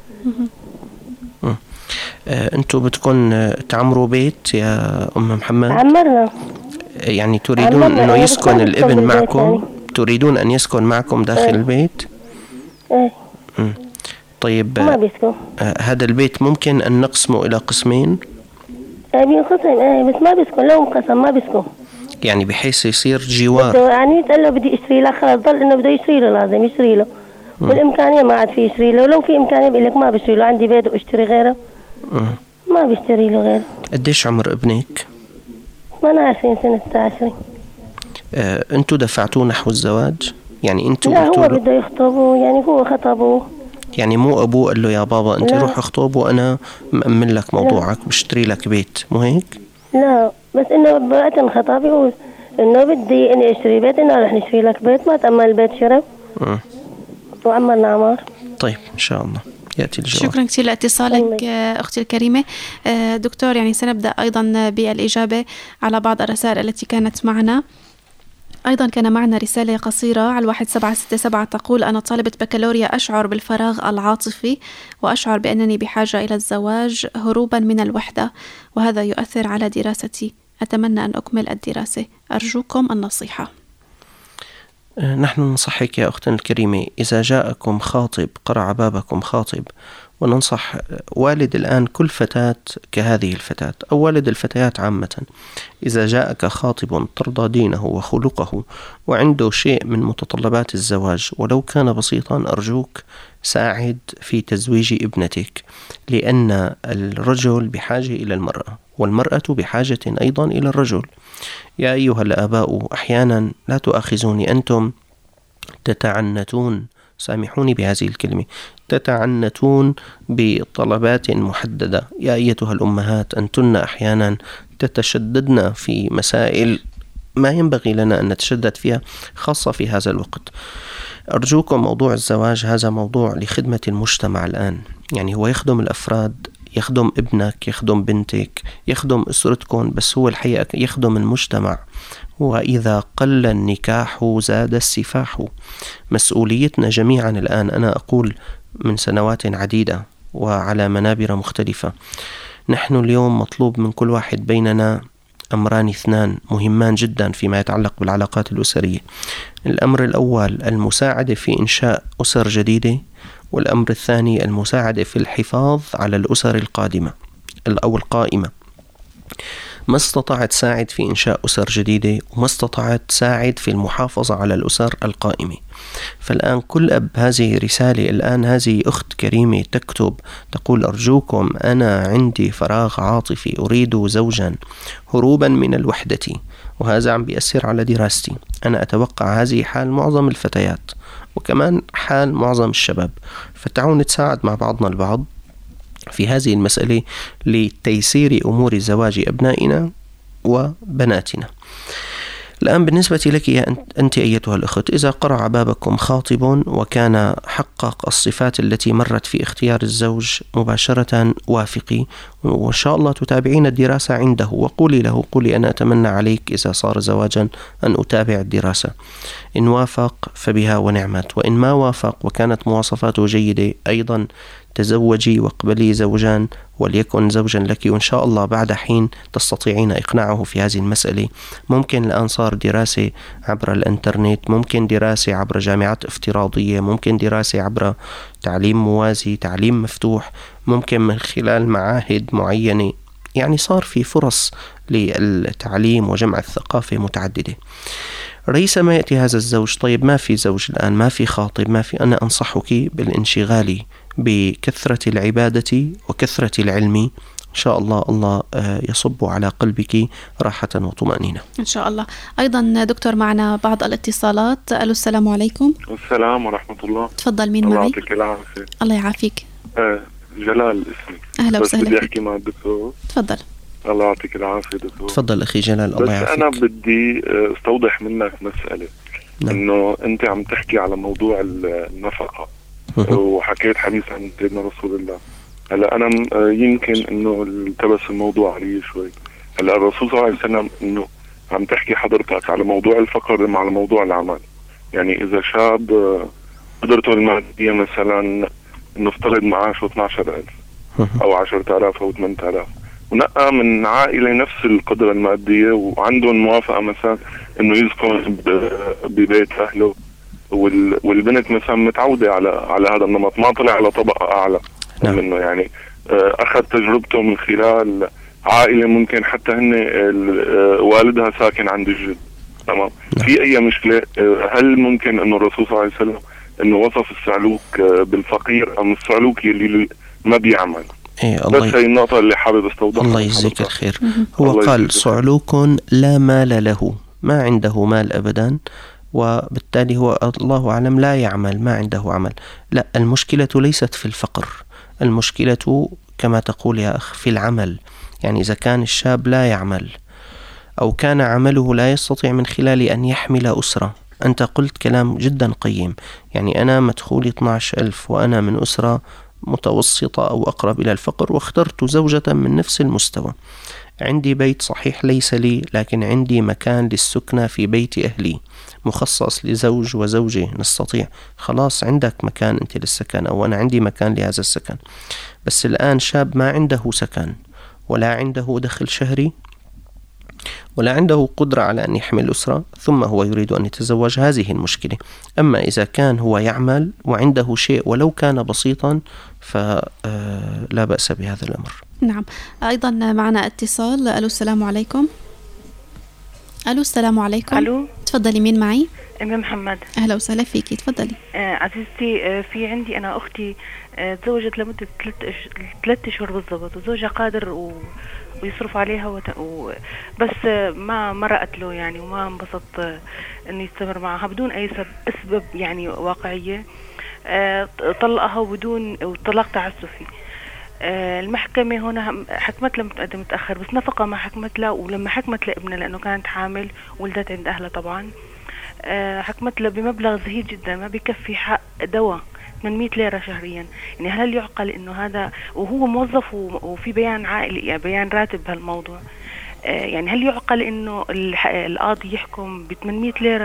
آه، أنتوا بدكم تعمروا بيت يا أم محمد؟ عمرنا. يعني تريدون عمرنا. أنه يسكن الابن معكم؟ يعني. تريدون أن يسكن معكم داخل ايه. البيت؟ ايه. مم. طيب ما بيسكن. آه هذا البيت ممكن أن نقسمه إلى قسمين؟ ايه بينقسم، ايه بس ما بيسكن، لو انقسم ما بيسكن. يعني بحيث يصير جوار. يعني قال له بدي اشتري له، خلاص ضل انه بده يشتري له، لازم يشتري له. مم. والامكانيه ما عاد في يشتري له، ولو في امكانيه بيقول لك ما بشتري له، عندي بيت واشتري غيره. مم. ما بيشتري له غيره. قديش عمر ابنك؟ ثمانية وعشرين سنة ستة عشر. آه، انتوا دفعتوه نحو الزواج؟ يعني انتوا لا هو بده يخطبه، يعني هو خطبه. يعني مو ابوه قال له يا بابا انت لا. روح اخطب وانا مأمن لك موضوعك، بشتري لك بيت، مو هيك؟ لا بس انه بوقت انخطب يقول انه بدي اني اشتري بيت، انه رح نشتري لك بيت، ما تأمل البيت شرب. امم وعمرنا عمار. طيب ان شاء الله يأتي الجواب. شكرا كثير لاتصالك أختي الكريمة. دكتور يعني سنبدأ أيضا بالإجابة على بعض الرسائل التي كانت معنا. أيضا كان معنا رسالة قصيرة على واحد سبعة ستة سبعة تقول: أنا طالبة بكالوريا، أشعر بالفراغ العاطفي وأشعر بأنني بحاجة إلى الزواج هروبا من الوحدة، وهذا يؤثر على دراستي. أتمنى أن أكمل الدراسة، أرجوكم النصيحة. نحن ننصحك يا أختنا الكريمة، إذا جاءكم خاطب قرع بابكم خاطب، وننصح والد الآن كل فتاة كهذه الفتاة أو والد الفتيات عامة، إذا جاءك خاطب ترضى دينه وخلقه وعنده شيء من متطلبات الزواج ولو كان بسيطا، أرجوك ساعد في تزويج ابنتك، لأن الرجل بحاجة إلى المرأة والمرأة بحاجة أيضا إلى الرجل. يا أيها الآباء أحيانا لا تؤاخذوني، أنتم تتعنتون، سامحوني بهذه الكلمة، تتعنتون بطلبات محددة. يا أيتها الأمهات أنتن أحيانا تتشددن في مسائل ما ينبغي لنا أن نتشدد فيها، خاصة في هذا الوقت. أرجوكم، موضوع الزواج هذا موضوع لخدمة المجتمع الآن، يعني هو يخدم الأفراد، يخدم ابنك، يخدم بنتك، يخدم أسرتكم، بس هو الحقيقة يخدم المجتمع. وإذا قل النكاح زاد السفاح. مسؤوليتنا جميعا الآن، أنا أقول من سنوات عديدة وعلى منابر مختلفة، نحن اليوم مطلوب من كل واحد بيننا أمران اثنان مهمان جدا فيما يتعلق بالعلاقات الأسرية. الأمر الأول المساعدة في إنشاء أسر جديدة، والأمر الثاني المساعدة في الحفاظ على الأسر القادمة أو القائمة. ما استطعت ساعد في إنشاء أسر جديدة، وما استطعت ساعد في المحافظة على الأسر القائمة. فالآن كل أب، هذه رسالة الآن، هذه أخت كريمة تكتب تقول: أرجوكم أنا عندي فراغ عاطفي، أريد زوجا هروبا من الوحدة، وهذا عم بيأثر على دراستي. أنا أتوقع هذه حال معظم الفتيات وكمان حال معظم الشباب، فتعالوا نتساعد مع بعضنا البعض في هذه المسألة لتيسير أمور زواج أبنائنا وبناتنا. الآن بالنسبة لك يا أنت أيتها الأخت، إذا قرع بابكم خاطب وكان حقق الصفات التي مرت في اختيار الزوج، مباشرة وافقي، وإن شاء الله تتابعين الدراسة عنده، وقولي له: قولي أنا أتمنى عليك إذا صار زواجا أن أتابع الدراسة. إن وافق فبها ونعمت، وإن ما وافق وكانت مواصفاته جيدة أيضا تزوجي واقبلي زوجان، وليكن زوجا لك، وإن شاء الله بعد حين تستطيعين إقناعه في هذه المسألة. ممكن الآن صار دراسة عبر الإنترنت، ممكن دراسة عبر جامعات افتراضية، ممكن دراسة عبر تعليم موازي، تعليم مفتوح، ممكن من خلال معاهد معينة. يعني صار في فرص للتعليم وجمع الثقافة متعددة. ريثما يأتي هذا الزوج، طيب ما في زوج الآن، ما في خاطب، ما في، أنا أنصحك بالانشغال بكثرة العبادة وكثرة العلم. إن شاء الله الله يصب على قلبك راحة وطمأنينة إن شاء الله. أيضا دكتور معنا بعض الاتصالات. ألو، السلام عليكم. السلام ورحمة الله. تفضل، مين الله معي؟ الله يعطيك العافية. الله يعافيك. آه جلال اسمي. أهلا وسهلا. بس بدي أحكي مع الدكتور. تفضل. الله يعطيك العافية دكتور. تفضل أخي جلال، الله يعافيك. بس أنا بدي استوضح منك مسألة. نعم. إنه أنت عم تحكي على موضوع النفقة وحكيت حديث عن سيدنا رسول الله. هلا أنا يمكن إنه التبس الموضوع علي شوي. هلا الرسول صلى الله عليه وسلم إنه عم تحكي حضرتك على موضوع الفقر مع موضوع العمل. يعني إذا شاب قدرته المادية مثلا نفترض معاشه اثني عشر ألف أو عشرة آلاف أو ثمانية آلاف، ونقى من عائلة نفس القدرة المادية وعندهم موافقة مثلا إنه يسكن ببيت أهله، والبنت مثلا متعودة على على هذا النمط، ما طلع على طبقة أعلى نعم. منه. يعني أخذ تجربته من خلال عائلة ممكن حتى هن والدها ساكن عند الجد. تمام. في أي مشكلة؟ هل ممكن إنه الرسول صلى الله عليه وسلم إنه وصف الصعلوك بالفقير أم الصعلوك اللي ما بيعمل؟ إيه، بس هي النقطة اللي حابب استوضحها. الله يجزيك الخير. هو قال صعلوك لا مال له، ما عنده مال أبدا، وبالتالي هو الله أعلم لا يعمل، ما عنده عمل. لا، المشكلة ليست في الفقر، المشكلة كما تقول يا أخ في العمل. يعني إذا كان الشاب لا يعمل أو كان عمله لا يستطيع من خلال أن يحمل أسرة. أنت قلت كلام جدا قيم، يعني أنا مدخولي اثني عشر ألف وأنا من أسرة متوسطة أو أقرب إلى الفقر، واخترت زوجة من نفس المستوى. عندي بيت صحيح ليس لي، لكن عندي مكان للسكنة في بيت أهلي مخصص لزوج وزوجة، نستطيع. خلاص عندك مكان أنت للسكن، أو أنا عندي مكان لهذا السكن. بس الآن شاب ما عنده سكن ولا عنده دخل شهري ولا عنده قدرة على أن يحمل أسرة، ثم هو يريد أن يتزوج، هذه المشكلة. أما إذا كان هو يعمل وعنده شيء ولو كان بسيطا فلا بأس بهذا الأمر. نعم. أيضا معنا اتصال. ألو، السلام عليكم. ألو، السلام عليكم. ألو، تفضلي، مين معي؟ أم محمد. أهلا وسهلا فيكي، تفضلي. آه عزيزتي، آه في عندي أنا أختي آه تزوجت لمدة ثلاث أش... ثلاث أشهر بالضبط، وزوجها قادر و... ويصرف عليها وت... و... بس آه ما مرقت له يعني، وما انبسط آه إنه يستمر معها بدون أي سبب أسباب يعني واقعية. آه طلقها بدون طلاق تعسفي. آه المحكمة هنا حكمت لها متقدم متأخر، بس نفقة ما حكمت لها، ولما حكمت لابنها لأنه كانت حامل ولدت عند أهلها طبعا، آه حكمت له بمبلغ زهيد جدا ما بيكفي حق دواء ثمانمئة ليرة شهريا. يعني هل يعقل إنه هذا وهو موظف وفي بيان عائلي يعني بيان راتب بهالموضوع؟ يعني هل يعقل إنه القاضي يحكم ب ثمانمئة ليرة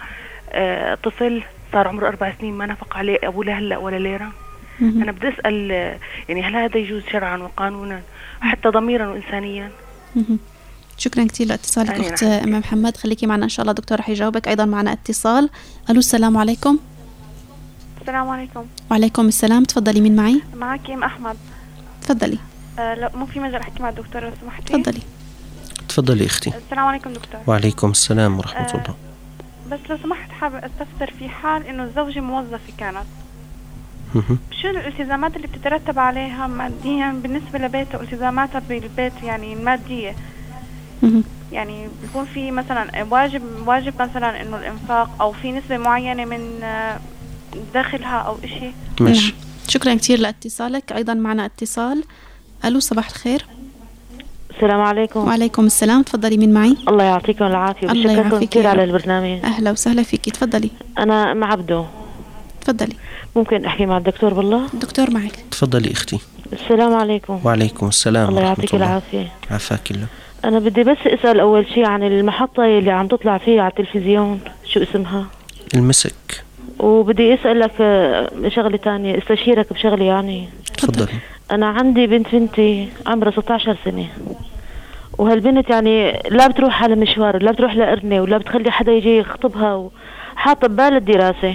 لطفل صار عمره أربع سنين ما نفق عليه أبوه لهلا ولا ليرة؟ أنا بدي أسأل يعني هل هذا يجوز شرعا وقانونا حتى ضميرا وإنسانيا؟ شكرا كثير لاتصالك أخت أم محمد. خليكي معنا إن شاء الله دكتور رح يجاوبك. أيضا معنا اتصال. ألو السلام عليكم. السلام عليكم. وعليكم السلام. تفضلي مين معي؟ معك أم أحمد. تفضلي. أه لا مو في مجال أحكي مع الدكتور لو سمحتي؟ تفضلي. تفضلي أختي. السلام عليكم دكتور. وعليكم السلام ورحمة أه الله. بس لو سمحت حابة أستفسر في حال إنه الزوجة موظفة كانت، شو الالتزامات اللي بتترتب عليها ماديا بالنسبة لبيتها والتزاماتها بالبيت يعني المادية؟ يعني بيكون في مثلا واجب واجب مثلا إنه الإنفاق أو في نسبة معينة من دخلها أو إشي؟ ماشي. شكرا كثير لاتصالك. أيضا معنا اتصال. ألو صباح الخير. السلام عليكم. وعليكم السلام. تفضلي مين معي؟ الله يعطيكم العافية. بشكركم كثير على البرنامج. أهلا وسهلا فيكي. تفضلي. أنا أم عبدو. تفضلي. ممكن أحكي مع الدكتور بالله؟ الدكتور معك. تفضلي أختي. السلام عليكم. وعليكم السلام. الله يعطيك العافية. عافاك الله. أنا بدي بس أسأل أول شيء عن المحطة اللي عم تطلع فيها على التلفزيون، شو اسمها؟ المسك. وبدي أسألك شغلة تانية، استشيرك بشغلة يعني. تفضلي. أنا عندي بنت بنتي عمرها ستة عشر سنة، وهالبنت يعني لا بتروح على مشوار، لا بتروح لأرنة، ولا بتخلي حدا يجي يخطبها، وحاطة ببال الدراسة.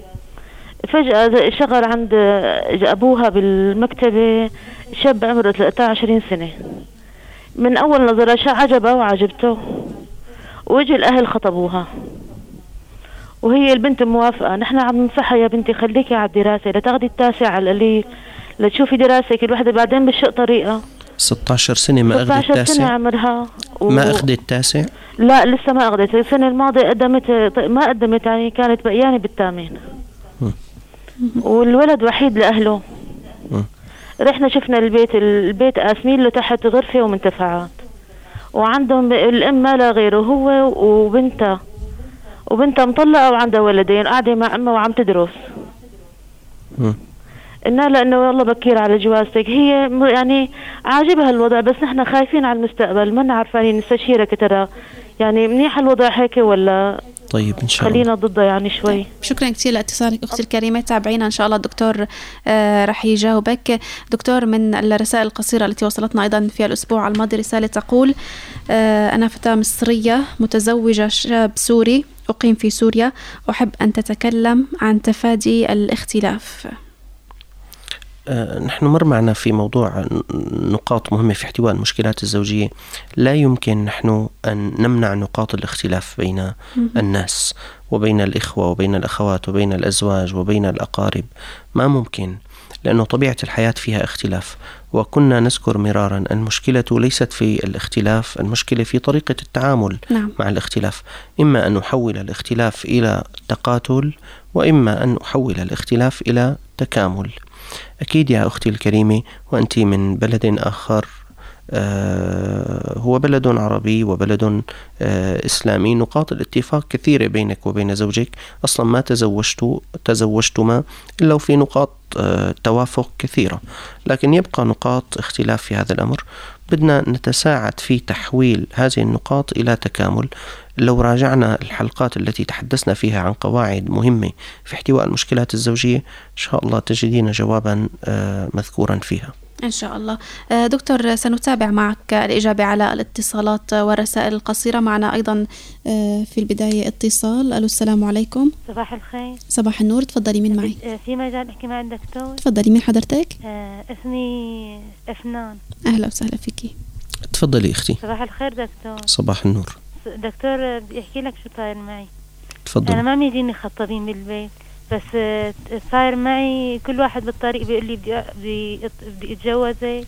فجأة شغل عند أبوها بالمكتبة شاب عمره ثلاثة وعشرين سنة. من أول نظرة عجبه وعجبته، ويجي الأهل خطبوها، وهي البنت موافقة. نحن عم ننصحها يا بنتي خليكي على الدراسة لتاخدي التاسع على القليل لتشوفي دراسة كل وحدة، بعدين بالشق طريقة. ستة عشر سنة ما أخذت التاسع؟ ستة عشر سنة عمرها و... ما أخذت التاسع؟ لا لسه ما أخذت. السنة الماضية قدمت ما قدمت يعني كانت بقيانة بالثامن، والولد وحيد لأهله. م. رحنا شفنا البيت البيت قاسمين له تحت غرفة ومنتفعات، وعندهم الأم ما لا غيره هو وبنتها، وبنتها مطلقة وعندها ولدين قاعدة مع أمها وعم تدرس. م. إنها لأنه والله بكير على جوازتك. هي يعني عاجبها الوضع، بس نحن خايفين على المستقبل، ما عارفين نستشيرك ترى يعني منيح الوضع هيك ولا؟ طيب إن شاء الله خلينا ضده يعني شوي. طيب. شكرا كثير لاتصالك أختي الكريمة. تابعينا إن شاء الله الدكتور آه رح يجاوبك. دكتور، من الرسائل القصيرة التي وصلتنا أيضا في الأسبوع الماضي رسالة تقول آه أنا فتاة مصرية متزوجة شاب سوري أقيم في سوريا، أحب أن تتكلم عن تفادي الاختلاف. نحن مر معنا في موضوع نقاط مهمة في احتواء المشكلات الزوجية. لا يمكن نحن أن نمنع نقاط الاختلاف بين الناس وبين الإخوة وبين الأخوات وبين الأزواج وبين الأقارب، ما ممكن، لأنه طبيعة الحياة فيها اختلاف. وكنا نذكر مرارا المشكلة ليست في الاختلاف، المشكلة في طريقة التعامل نعم. مع الاختلاف. إما أن نحول الاختلاف إلى تقاتل، وإما أن نحول الاختلاف إلى تكامل. أكيد يا أختي الكريمة، وأنت من بلد آخر آه هو بلد عربي وبلد آه إسلامي، نقاط الاتفاق كثيرة بينك وبين زوجك. أصلا ما تزوجتوا تزوجتما إلا في نقاط آه توافق كثيرة، لكن يبقى نقاط اختلاف في هذا الأمر. بدنا نتساعد في تحويل هذه النقاط إلى تكامل. لو راجعنا الحلقات التي تحدثنا فيها عن قواعد مهمة في احتواء المشكلات الزوجية، إن شاء الله تجدين جوابا مذكورا فيها إن شاء الله. دكتور، سنتابع معك الإجابة على الاتصالات والرسائل القصيرة. معنا أيضا في البداية اتصال. ألو السلام عليكم. صباح الخير. صباح النور. تفضلي مين معي؟ في مجال أحكي مع الدكتور؟ تفضلي. مين حضرتك؟ آه اسمي أفنان. أهلا وسهلا فيكي. تفضلي أختي. صباح الخير دكتور. صباح النور. دكتور بدي أحكي لك شو صاير معي. تفضل. أنا ما بيجيني خطابين بالبيت، بس صاير معي كل واحد بالطريق بيقول لي بدي بدي اتجوزك،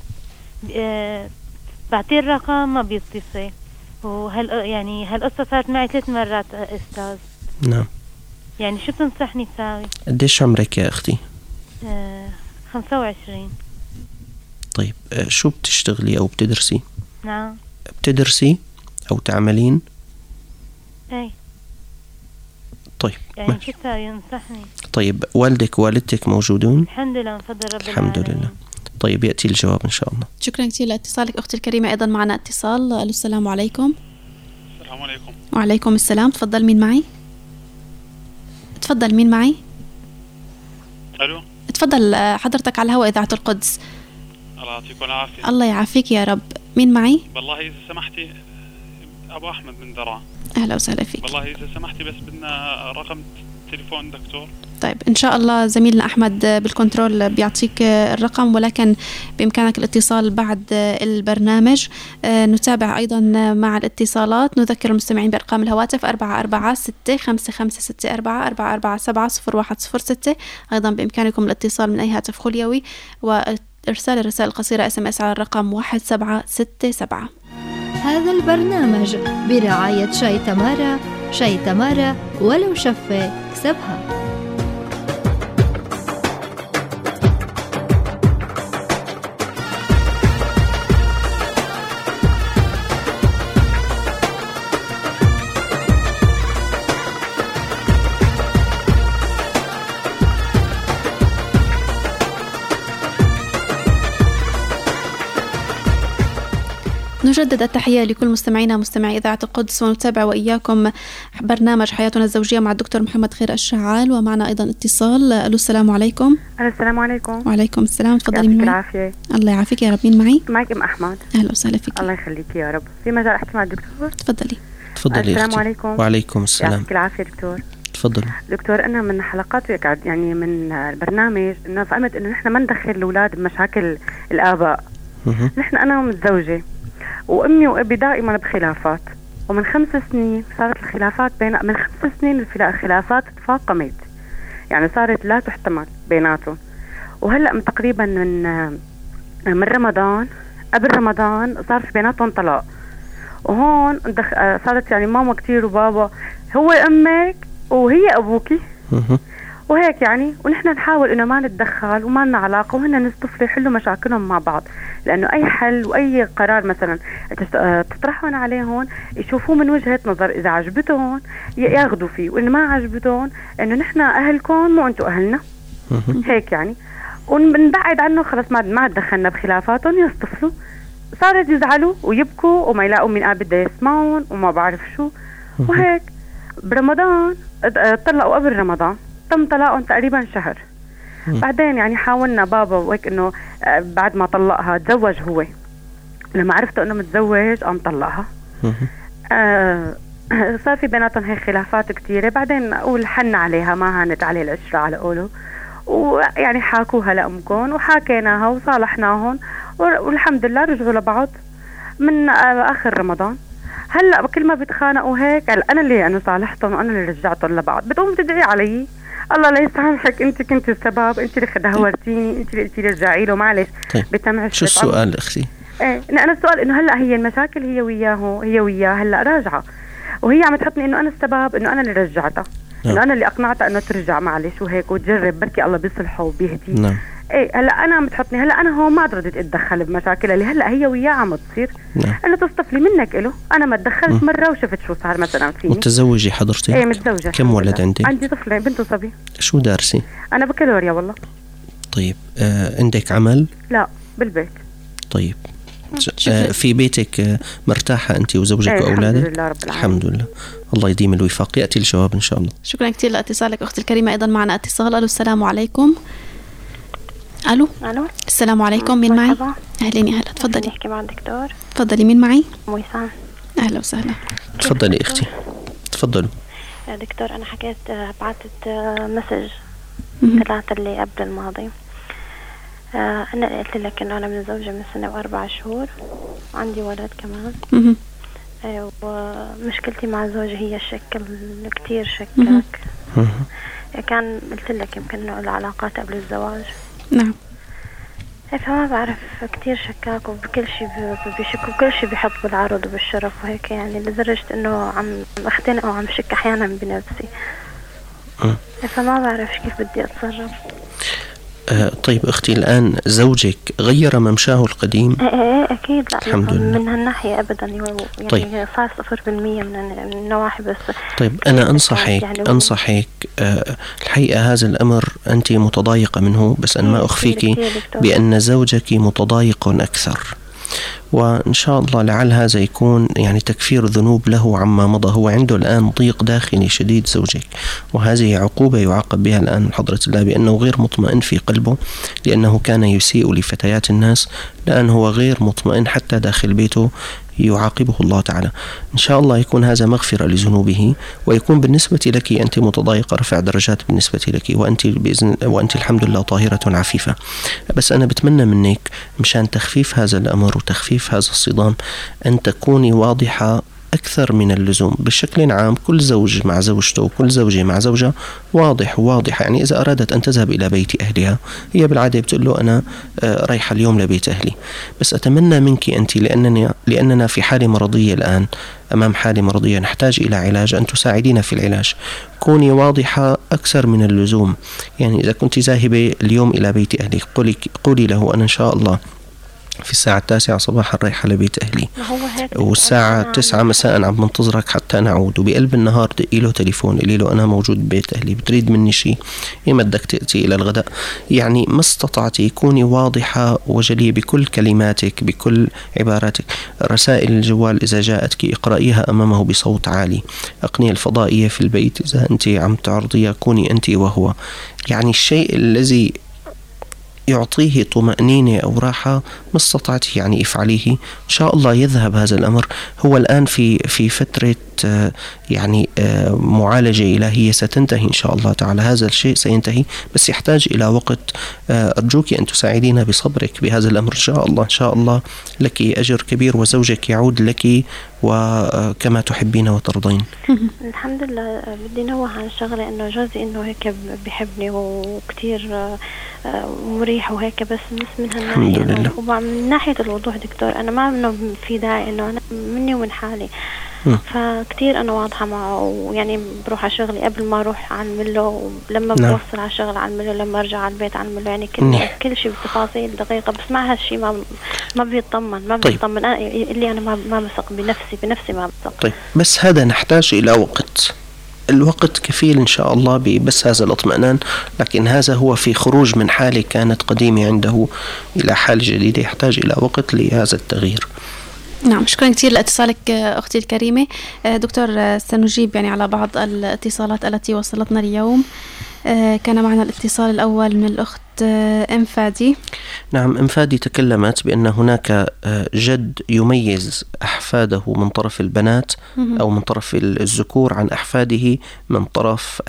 بعطيه الرقم ما بيتصل. وهل يعني هالقصة صارت معي ثلاث مرات أستاذ. نعم. يعني شو تنصحني تساوي؟ قديش عمرك يا أختي؟ آه خمسة وعشرين. طيب آه شو بتشتغلي أو بتدرسي؟ نعم. بتدرسي أو تعملين؟ أي. طيب يعني شو تساوي؟ ينصحني. طيب والدك ووالدتك موجودون؟ الحمد لله بفضل رب الحمد العالمين. لله. طيب يأتي الجواب إن شاء الله. شكرا كثير لاتصالك أختي الكريمة. أيضا معنا اتصال. ألو السلام عليكم. السلام عليكم. وعليكم السلام. تفضل مين معي؟ تفضل مين معي؟ ألو. تفضل حضرتك على الهواء إذاعة القدس. الله يعطيكم العافية. الله يعافيك يا رب. مين معي؟ والله إذا سمحتي أبو أحمد من درعا. أهلا وسهلا فيك. والله إذا سمحتي بس بدنا رقم تليفون دكتور. طيب إن شاء الله زميلنا أحمد بالكنترول بيعطيك الرقم، ولكن بإمكانك الاتصال بعد البرنامج. نتابع أيضا مع الاتصالات. نذكر المستمعين بأرقام الهواتف أربعة أربعة ستة خمسة خمسة ستة أربعة أربعة أربعة سبعة صفر واحد صفر ستة. أيضا بإمكانكم الاتصال من أي هاتف خليوي وإرسال الرسائل القصيرة اس ام اس على الرقم واحد سبعة ستة سبعة. هذا البرنامج برعاية شاي تمارا. شاي تمارا ولو شفة كسبها. نجدد التحية لكل مستمعينا مستمعي إذاعة القدس، ونتابع وإياكم برنامج حياتنا الزوجية مع الدكتور محمد خير الشعال. ومعنا أيضا اتصال. ألو السلام عليكم. السلام عليكم. وعليكم السلام. تفضلي من معي؟ العافية. الله يعافيك يا رب. مين معي؟ معك أم أحمد. أهلا وسهلا فيك. الله يخليك يا رب. في مجال أحكي مع الدكتور؟ تفضلي. تفضلي. السلام عليكم. وعليكم السلام. يعطيك العافية دكتور. تفضل دكتور. أنا من حلقات يعني من البرنامج إنه فهمت إنه نحن ما ندخل الأولاد بمشاكل الآباء. نحن أنا ومتزوجة وأمي وأبي دائما بخلافات، ومن خمس سنين صارت الخلافات بين من خمس سنين الخلافات تفاقمت، يعني صارت لا تحتمل بيناتهم. وهلأ من تقريبا من من رمضان قبل رمضان صار في بيناتهم طلاق. وهون صارت يعني ماما كتير وبابا هو أمك وهي أبوكي وهيك يعني، ونحن نحاول إنه ما نتدخل وما لنا علاقة، وهن نستفلوا يحلوا مشاكلهم مع بعض، لأنه أي حل وأي قرار مثلا تطرحون عليهم يشوفوه من وجهة نظر، إذا عجبتهم ياخذوا فيه، وإن ما عجبتهم إنه نحن أهلكم مو أنتوا أهلنا هيك يعني، ونبعد عنه خلص ما ما تدخلنا بخلافاتهم، يستفلوا. صارت يزعلوا ويبكوا وما يلاقوا من آب بده يسمعون وما بعرف شو وهيك. برمضان طلقوا قبل رمضان، تم طلاقهم تقريبا شهر. بعدين يعني حاولنا بابا وهيك انه بعد ما طلقها تزوج هو، لما عرفته انه متزوج قام طلقها. آه صار في بيناتهم هيك خلافات كتيرة. بعدين اقول حن عليها، ما هانت عليه العشرة على قوله، ويعني حاكوها لأمكم وحاكيناها وصالحناهم، والحمد لله رجعوا لبعض من آخر رمضان. هلا كل ما بيتخانقوا هيك انا اللي يعني صالحتهم وانا اللي رجعتهم لبعض، بتقوم تدعي علي الله لا يسامحك، انت كنت السبب، انت اللي دهورتيني، انت اللي قلتي لي رجعي له معلش. طيب بتمعش. شو السؤال اختي؟ ايه انا السؤال انه هلا هي المشاكل هي وياه هي وياه هلا راجعه، وهي عم تحطني انه انا السبب، انه انا اللي رجعتها، نعم. انه انا اللي اقنعتها انه ترجع معلش وهيك وتجرب بركي الله بيصلحه وبيهدي. نعم. ايه هلا انا عم تحطني، هلا انا هون ما ردت اتدخل بمشاكلها اللي هلا هي وياه عم تصير. نعم. انه تصطفلي منك له، انا ما تدخلت مره وشفت شو صار مثلا فيني. متزوجه حضرتك؟ ايه متزوجه. كم ولد عندك؟ عندي طفله بنت وصبي. شو دارسي؟ انا بكالوريا والله. طيب آه عندك عمل؟ لا بالبيت. طيب آه في بيتك آه مرتاحه انت وزوجك ايه واولادك؟ الحمد لله رب العالمين. الحمد لله، الله يديم الوفاق. ياتي الجواب ان شاء الله. شكرا كثير لاتصالك اختي الكريمه. ايضا معنا اتصال. الو السلام عليكم. الو الو السلام عليكم. مين معي؟ اهلين يا هلا. تفضلي. نحكي مع الدكتور. تفضلي. مين معي؟ وسام. اهلا وسهلا. تفضلي اختي. تفضلوا. يا دكتور انا حكيت بعثت مسج ثلاثة اللي قبل الماضي. انا قلت لك انه انا متزوجه من سنه واربع شهور وعندي ولد كمان. ومشكلتي مع زوجي هي الشك، كتير شكاك. كان قلت لك يمكن انه العلاقات قبل الزواج. نعم. فما بعرف كتير شكاك وبكل شيء بيشك وكل شيء بيحط بالعرض وبالشرف وهيك، يعني لدرجة انه عم اختنق وعم شك احيانا بنفسي. فما بعرف كيف بدي اتصرف. آه طيب أختي، الآن زوجك غير ممشاه القديم؟ ايه ايه اكيد. لا الحمد لله. من هالناحيه ابدا يعني طيب. صار صفر بالمية من النواحي. بس طيب أنا أنصحك يعني أنصحك آه الحقيقة هذا الأمر أنت متضايقة منه، بس أنا ما أخفيك بأن زوجك متضايق أكثر، وإن شاء الله لعل هذا يكون يعني تكفير ذنوب له عما مضى. هو عنده الآن ضيق داخلي شديد زوجك، وهذه عقوبة يعاقب بها الآن من حضرة الله، بأنه غير مطمئن في قلبه، لأنه كان يسيء لفتيات الناس. الآن هو غير مطمئن حتى داخل بيته، يعاقبه الله تعالى. إن شاء الله يكون هذا مغفرة لذنوبه، ويكون بالنسبة لك أنت متضايقة رفع درجات بالنسبة لك، وأنت بإذن وأنت الحمد لله طاهرة عفيفة. بس أنا بتمنى منك مشان تخفيف هذا الأمر وتخفيف هذا الصدام أن تكوني واضحة أكثر من اللزوم. بشكل عام كل زوج مع زوجته وكل زوجة مع زوجها واضح واضحة. يعني إذا أرادت أن تذهب إلى بيت أهلها، هي بالعادة بتقول له أنا رايحة اليوم لبيت أهلي. بس أتمنى منك أنت، لأنني لأننا في حالة مرضية الآن، أمام حالة مرضية نحتاج إلى علاج، أن تساعدينا في العلاج. كوني واضحة أكثر من اللزوم. يعني إذا كنت ذاهبة اليوم إلى بيت أهلك، قولي, قولي له أنا إن شاء الله في الساعة التاسعة صباحا رايحة لبيت أهلي، والساعة تسعة مساء عم منتظرك حتى نعود، وبقلب النهار دقي له تليفون قولي له أنا موجود ببيت أهلي، بتريد مني شيء، إيه بدك تأتي إلى الغداء. يعني ما استطعتي كوني واضحة وجلية بكل كلماتك بكل عباراتك. رسائل الجوال إذا جاءتك اقرأيها أمامه بصوت عالي. أقنية الفضائية في البيت إذا أنت عم تعرضيها كوني أنت وهو. يعني الشيء الذي يعطيه طمأنينة أو راحة ما استطعت يعني افعليه، إن شاء الله يذهب هذا الأمر. هو الآن في في فترة يعني معالجة إلهية ستنتهي إن شاء الله تعالى. هذا الشيء سينتهي بس يحتاج إلى وقت. أرجوك أن تساعدينا بصبرك بهذا الأمر. إن شاء الله إن شاء الله لك أجر كبير، وزوجك يعود لك وكما تحبين وترضين. الحمد لله. بدي نوه عن شغلة، إنه جوزي إنه هيك بحبني وكتير مريح وهيك، بس مش من هالناحية. ومن ناحية الوضوح دكتور، أنا ما إنه في داعي إنه أنا مني ومن حالي، فكتير أنا واضحة معه. ويعني بروح على شغلي قبل ما أروح أعمل له، ولما نعم. بوصل على شغل أعمل له، لما أرجع على البيت أعمل له، يعني كل نعم. كل شيء بتفاصيل دقيقة. بس مع هالشيء ما ما بيطمن ما طيب. بيطمن أنا اللي أنا ما ما بثق بنفسي بنفسي ما بثق. طيب بس هذا نحتاج إلى وقت. الوقت كفيل إن شاء الله بس هذا الاطمئنان، لكن هذا هو في خروج من حالة كانت قديمة عنده إلى حالة جديدة، يحتاج إلى وقت لهذا التغيير. نعم، شكرا كثير لاتصالك أختي الكريمة. دكتور سنجيب يعني على بعض الاتصالات التي وصلتنا اليوم. كان معنا الاتصال الأول من الأخت أم فادي. نعم، أم فادي تكلمت بأن هناك جد يميز أحفاده من طرف البنات أو من طرف الذكور عن أحفاده من طرف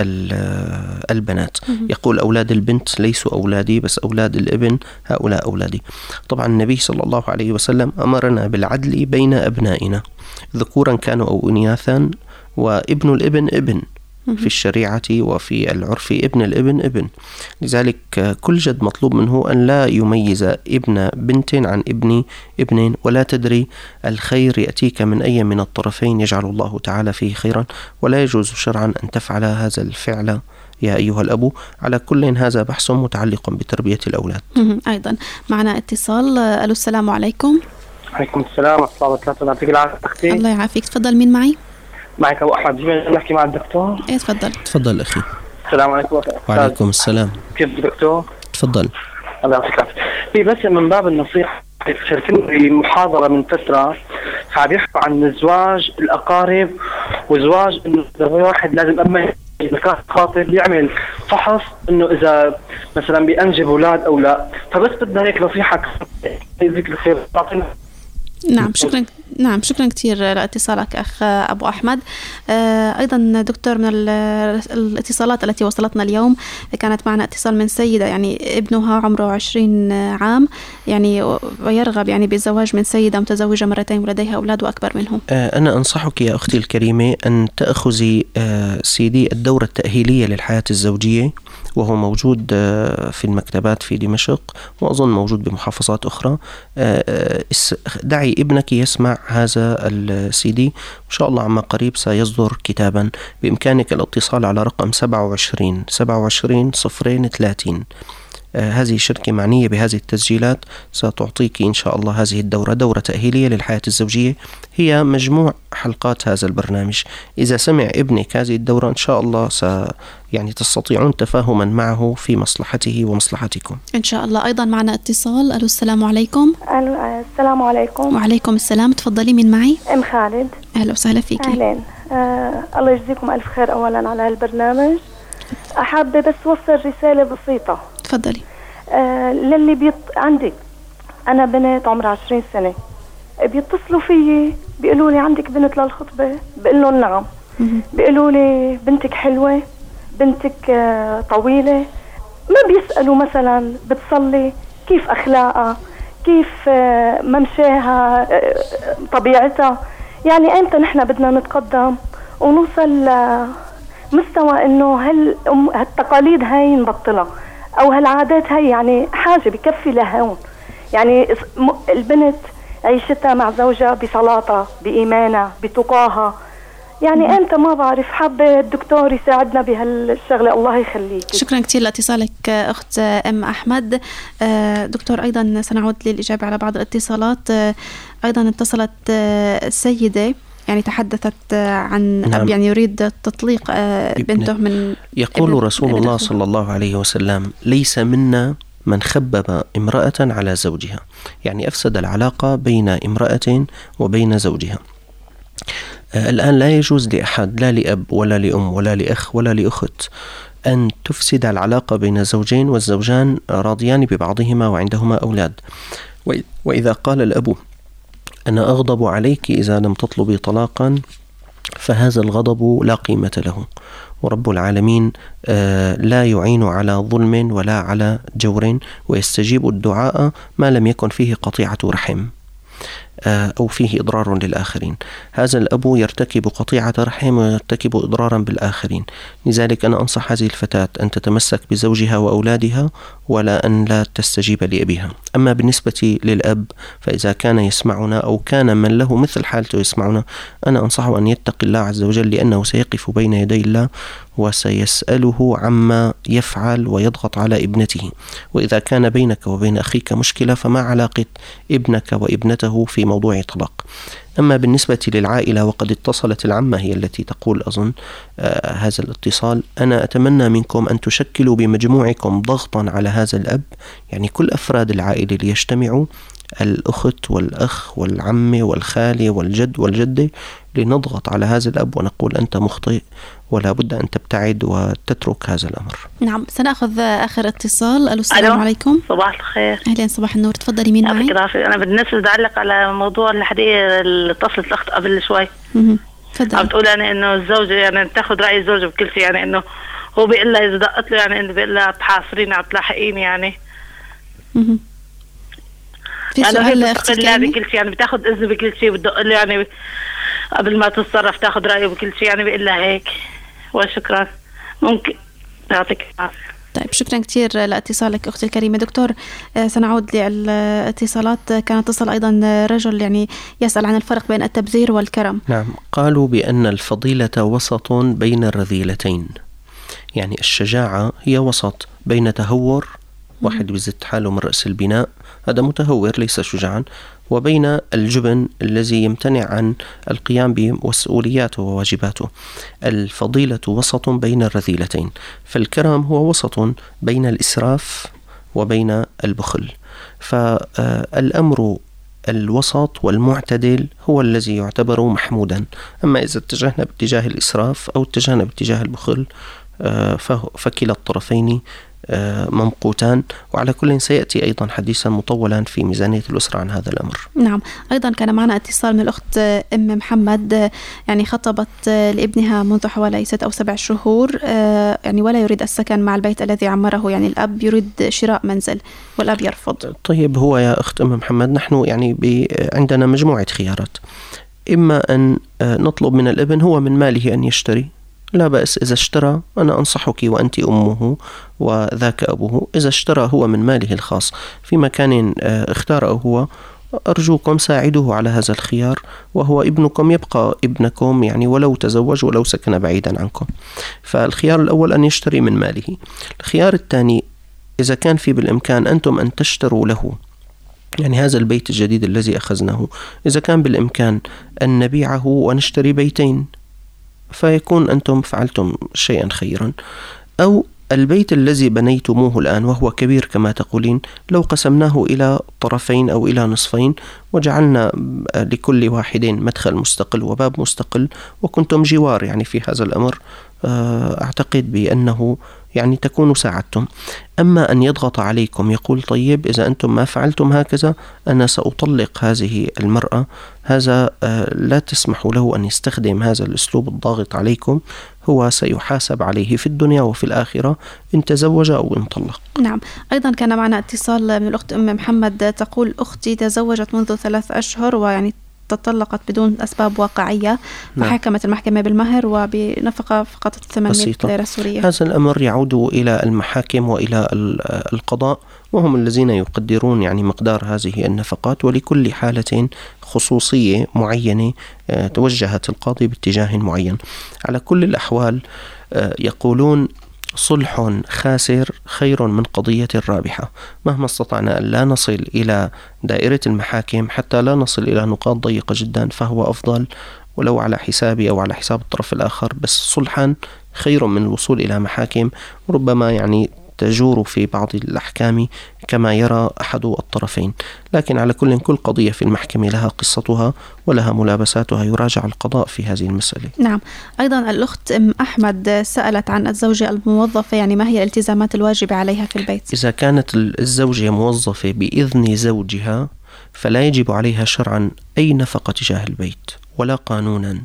البنات. يقول أولاد البنت ليسوا أولادي، بس أولاد الابن هؤلاء أولادي. طبعا النبي صلى الله عليه وسلم أمرنا بالعدل بين أبنائنا ذكورا كانوا أو إناثا، وابن الابن ابن في الشريعة وفي العرف، ابن الابن ابن. لذلك كل جد مطلوب منه أن لا يميز ابن بنت عن ابن ابن، ولا تدري الخير يأتيك من أي من الطرفين يجعل الله تعالى فيه خيرا، ولا يجوز شرعا أن تفعل هذا الفعل يا أيها الأبو. على كل هذا بحث متعلق بتربية الأولاد. أيضا معنا اتصال. ألو، السلام عليكم. عليكم السلام ورحمة الله وبركاته. يعطيك العافية أختي. الله يعافيك. تفضل، مين معي؟ معك أبو أحمد. جينا نحكي مع الدكتور. إيه تفضل. تفضل أخي. السلام عليكم. وعليكم السلام. كيف دكتور؟ تفضل. الله يعطيك العافية. في بس من باب النصيحة، شاركنا في محاضرة من فترة قاعد يحكوا عن زواج الأقارب، وزواج إنه واحد لازم أما إذا كان خاطب يعمل فحص إنه إذا مثلا بينجب أولاد أو لا. فبس بدنا هيك نصيحة يجزيك الخير تعطينا. نعم شكرا. نعم شكرا كثير لاتصالك أخ أبو أحمد. أيضا دكتور، من الاتصالات التي وصلتنا اليوم كانت معنا اتصال من سيدة يعني ابنها عمره عشرين عام، يعني ويرغب يعني بالزواج من سيدة متزوجة مرتين ولديها أولاد وأكبر منهم. أنا أنصحك يا أختي الكريمة أن تأخذي سيدي الدورة التأهيلية للحياة الزوجية، وهو موجود في المكتبات في دمشق، وأظن موجود بمحافظات أخرى. دعي ابنك يسمع هذا السيدي، إن شاء الله عما قريب سيصدر كتابا. بإمكانك الاتصال على رقم سبعة وعشرين سبعة وعشرين صفرين ثلاثين هذه الشركة معنية بهذه التسجيلات ستعطيك إن شاء الله هذه الدورة، دورة تأهيلية للحياة الزوجية، هي مجموع حلقات هذا البرنامج. إذا سمع ابنك هذه الدورة إن شاء الله س يعني تستطيعون تفاهما معه في مصلحته ومصلحتكم إن شاء الله. أيضا معنا اتصال. ألو السلام عليكم. ألو السلام عليكم. وعليكم السلام، تفضلي من معي؟ أم خالد. أهلا وسهلا فيكي. أهلين. آه الله يجزيكم ألف خير أولا على هالبرنامج. أحب بس وصل رسالة بسيطة. تفضلي. آه للي بيط... عندي أنا بنت عمرها عشرين سنة بيتصلوا فيي بيقولوا لي عندك بنت للخطبة، بقول لهم نعم. بيقولوا لي بنتك حلوة، بنتك آه طويلة، ما بيسألوا مثلا بتصلي، كيف أخلاقها، كيف آه ممشاها، آه طبيعتها. يعني أمتى نحن بدنا نتقدم ونوصل آه مستوى إنه هال هالتقاليد هاي نبطلها أو هالعادات هاي، يعني حاجة بكفي لهون. يعني البنت عيشتها مع زوجها بصلاتها، بإيمانها، بتقاها. يعني أنت ما بعرف، حابة الدكتور يساعدنا بهالشغلة. الله يخليك. شكرا كثير لاتصالك أخت أم أحمد. دكتور أيضا سنعود للإجابة على بعض الاتصالات. أيضا اتصلت السيدة يعني تحدثت عن نعم. أب يعني يريد تطليق بنته من يقول رسول الله صلى الله عليه وسلم: ليس منا من خبب امرأة على زوجها، يعني أفسد العلاقة بين امرأة وبين زوجها. الآن لا يجوز لأحد، لا لأب ولا لأم ولا لأخ ولا لأخت، أن تفسد العلاقة بين الزوجين والزوجان راضيان ببعضهما وعندهما أولاد. وإذا قال الأب أنا أغضب عليك إذا لم تطلبي طلاقا، فهذا الغضب لا قيمة له، ورب العالمين لا يعين على ظلم ولا على جور، ويستجيب الدعاء ما لم يكن فيه قطيعة رحم أو فيه إضرار للآخرين. هذا الأب يرتكب قطيعة رحم ويرتكب إضرارا بالآخرين. لذلك أنا أنصح هذه الفتاة أن تتمسك بزوجها وأولادها ولا أن لا تستجيب لأبيها. أما بالنسبة للأب فإذا كان يسمعنا أو كان من له مثل حالته يسمعنا، أنا أنصحه أن يتقي الله عز وجل، لأنه سيقف بين يدي الله وسيسأله عما يفعل ويضغط على ابنته. وإذا كان بينك وبين أخيك مشكلة فما علاقة ابنك وابنته في موضوع طلاق. أما بالنسبة للعائلة وقد اتصلت العمة هي التي تقول أظن آه هذا الاتصال، أنا أتمنى منكم أن تشكلوا بمجموعكم ضغطا على هذا الأب، يعني كل أفراد العائلة ليجتمعوا، الأخت والأخ والعم والخالي والجد والجدة، لنضغط على هذا الأب ونقول أنت مخطئ ولا بد أن تبتعد وتترك هذا الأمر. نعم، سنأخذ آخر اتصال. ألو السلام عليكم. صباح الخير. أهلا، صباح النور، تفضلي مين معي؟ أنا بالنسبة بعلق على موضوع الحديث اللي اتصلت الأخت قبل شوي. تفضلي. عم تقول يعني إنه الزوجة يعني تاخذ رأي الزوجة بكل شيء، يعني إنه هو بيقول لها إذا دقت له يعني إنه بيقول لها تحاصريني عم تلاحقيني يعني. اها. في يعني سؤال اختي بكل شيء، يعني بتاخذ إذن بكل شيء، بتدق له يعني قبل ما تتصرف تاخذ رأيه بكل شيء، يعني بيقول لها هيك. وشكرا، ممكن يعطيك العافية. طيب، شكرا كثير لاتصالك أختي الكريمة. دكتور سنعود للاتصالات. كان اتصل أيضا رجل يعني يسأل عن الفرق بين التبذير والكرم. نعم، قالوا بأن الفضيلة وسط بين الرذيلتين، يعني الشجاعة هي وسط بين تهور، واحد بيزت حاله من رأس البناء هذا متهور ليس شجاعا، وبين الجبن الذي يمتنع عن القيام بمسؤولياته وواجباته. الفضيلة وسط بين الرذيلتين، فالكرم هو وسط بين الإسراف وبين البخل. فالأمر الوسط والمعتدل هو الذي يعتبر محمودا. أما إذا اتجهنا باتجاه الإسراف أو اتجهنا باتجاه البخل فكلا الطرفين ممقوتان. وعلى كل سيأتي أيضا حديثا مطولا في ميزانية الأسرة عن هذا الأمر. نعم، أيضا كان معنا اتصال من الأخت أم محمد، يعني خطبت لابنها منذ حوالي ست أو سبع شهور، يعني ولا يريد السكن مع البيت الذي عمره، يعني الأب يريد شراء منزل والأب يرفض. طيب، هو يا أخت أم محمد نحن يعني عندنا مجموعة خيارات. إما أن نطلب من الابن هو من ماله أن يشتري، لا بأس. إذا اشترى أنا أنصحك وأنت أمه وذاك أبوه، إذا اشترى هو من ماله الخاص في مكان اختاره هو، أرجوكم ساعدوه على هذا الخيار، وهو ابنكم يبقى ابنكم يعني ولو تزوج ولو سكن بعيدا عنكم. فالخيار الأول أن يشتري من ماله. الخيار الثاني إذا كان في بالإمكان أنتم أن تشتروا له، يعني هذا البيت الجديد الذي أخذناه إذا كان بالإمكان أن نبيعه ونشتري بيتين فيكون أنتم فعلتم شيئا خيرا. أو البيت الذي بنيتموه الآن وهو كبير كما تقولين، لو قسمناه إلى طرفين أو إلى نصفين وجعلنا لكل واحد مدخل مستقل وباب مستقل وكنتم جوار يعني في هذا الأمر، أعتقد بأنه يعني تكونوا ساعدتم. أما أن يضغط عليكم يقول طيب إذا أنتم ما فعلتم هكذا أنا سأطلق هذه المرأة، هذا لا تسمحوا له أن يستخدم هذا الأسلوب الضاغط عليكم، هو سيحاسب عليه في الدنيا وفي الآخرة إن تزوج أو إن طلق. نعم. أيضا كان معنا اتصال من الأخت أم محمد تقول أختي تزوجت منذ ثلاث أشهر ويعني تطلقت بدون أسباب واقعية، فحكمت المحكمة بالمهر وبنفقة فقط ثمانمائة ليرة سورية. هذا الأمر يعود إلى المحاكم وإلى القضاء، وهم الذين يقدرون يعني مقدار هذه النفقات، ولكل حالة خصوصية معينة توجهت القاضي باتجاه معين. على كل الأحوال يقولون صلح خاسر خير من قضية رابحة. مهما استطعنا أن لا نصل إلى دائرة المحاكم حتى لا نصل إلى نقاط ضيقة جدا فهو أفضل، ولو على حسابي أو على حساب الطرف الآخر، بس صلحا خير من الوصول إلى محاكم ربما يعني تجور في بعض الأحكام كما يرى أحد الطرفين. لكن على كل كل قضية في المحكمة لها قصتها ولها ملابساتها، يراجع القضاء في هذه المسألة. نعم. أيضا الأخت أم أحمد سألت عن الزوجة الموظفة، يعني ما هي الالتزامات الواجبة عليها في البيت؟ إذا كانت الزوجة موظفة بإذن زوجها فلا يجب عليها شرعا أي نفقة تجاه البيت ولا قانونا.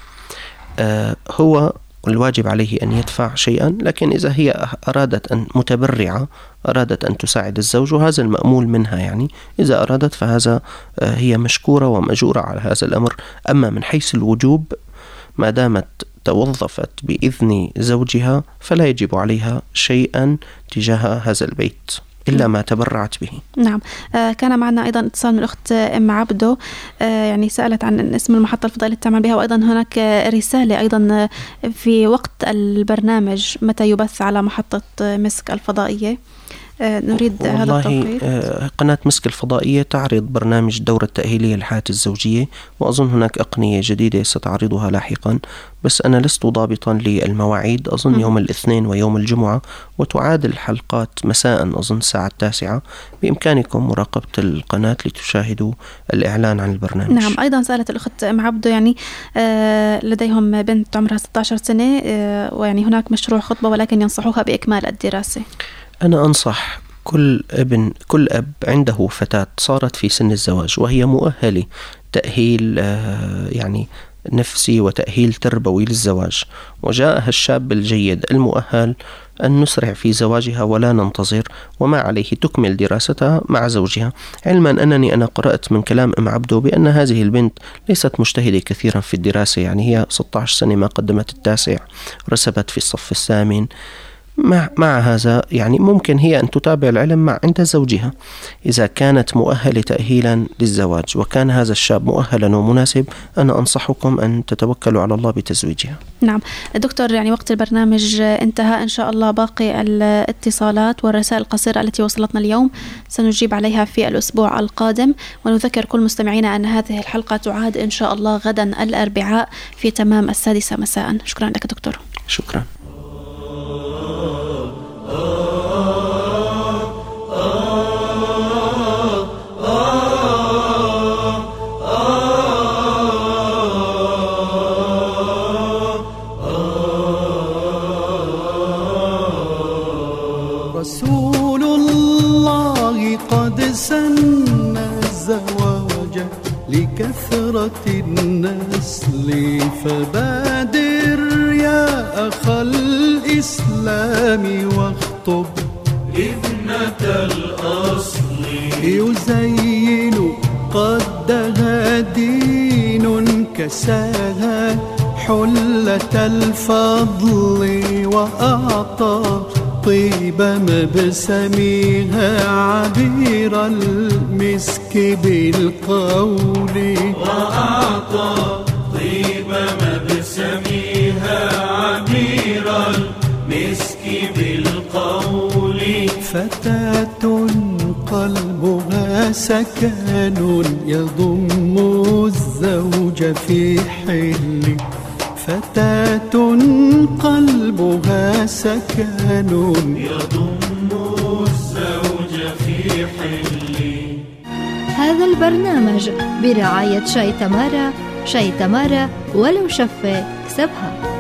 آه هو الواجب عليه أن يدفع شيئا، لكن إذا هي أرادت أن متبرعة أرادت أن تساعد الزوج وهذا المأمول منها، يعني إذا أرادت فهذا هي مشكورة ومجورة على هذا الأمر. أما من حيث الوجوب ما دامت توظفت بإذن زوجها فلا يجب عليها شيئا تجاه هذا البيت إلا ما تبرعت به. نعم. آه كان معنا أيضا اتصال من الأخت أم عبدو، آه يعني سألت عن اسم المحطة الفضائية التي تعمل بها، وأيضا هناك رسالة أيضا في وقت البرنامج متى يبث على محطة مسك الفضائية. آه نريد هذا التوقيت. آه قناة مسك الفضائية تعرض برنامج الدورة التأهيلية للحياة الزوجية، وأظن هناك أقنية جديدة ستعرضها لاحقا، بس أنا لست ضابطا للمواعيد، أظن م. يوم الاثنين ويوم الجمعة، وتعاد الحلقات مساء أظن الساعة التاسعة. بإمكانكم مراقبة القناة لتشاهدوا الإعلان عن البرنامج. نعم. أيضا سألت الأخت أم عبدو، يعني آه لديهم بنت عمرها ستة عشر سنة، آه ويعني هناك مشروع خطبة ولكن ينصحوها بإكمال الدراسة. أنا أنصح كل ابن كل أب عنده فتاة صارت في سن الزواج وهي مؤهلة تأهيل آه يعني نفسي وتأهيل تربوي للزواج، وجاءها الشاب الجيد المؤهل، أن نسرع في زواجها ولا ننتظر، وما عليه تكمل دراستها مع زوجها، علما أنني أنا قرأت من كلام أم عبدو بأن هذه البنت ليست مجتهدة كثيرا في الدراسة، يعني هي ستة عشر سنة ما قدمت التاسع، رسبت في الصف الثامن. مع, مع هذا يعني ممكن هي أن تتابع العلم مع عند زوجها إذا كانت مؤهلة تأهيلا للزواج، وكان هذا الشاب مؤهلا ومناسب، أنا أنصحكم أن تتوكلوا على الله بتزويجها. نعم دكتور، يعني وقت البرنامج انتهى، إن شاء الله باقي الاتصالات والرسائل القصيرة التي وصلتنا اليوم سنجيب عليها في الأسبوع القادم، ونذكر كل مستمعينا أن هذه الحلقة تعاد إن شاء الله غدا الأربعاء في تمام السادسة مساء. شكرا لك دكتور. شكرا. رسول الله قد سن الزواج لكثرة النسل، فبادر يا أخ الإسلام واخطب ابنة الأصل، يزين قدها دين كساها حلة الفضل، وأعطى طيب مبسمها عبير المسك بالقول، وأعطى طيب مبسمها عبير المسك بالقول، فتى سكن يضم الزوج في حل، فتاة قلبها سكن يضم الزوج في حل. هذا البرنامج برعاية شاي تمارا. شاي تمارا ولو شفة كسبها.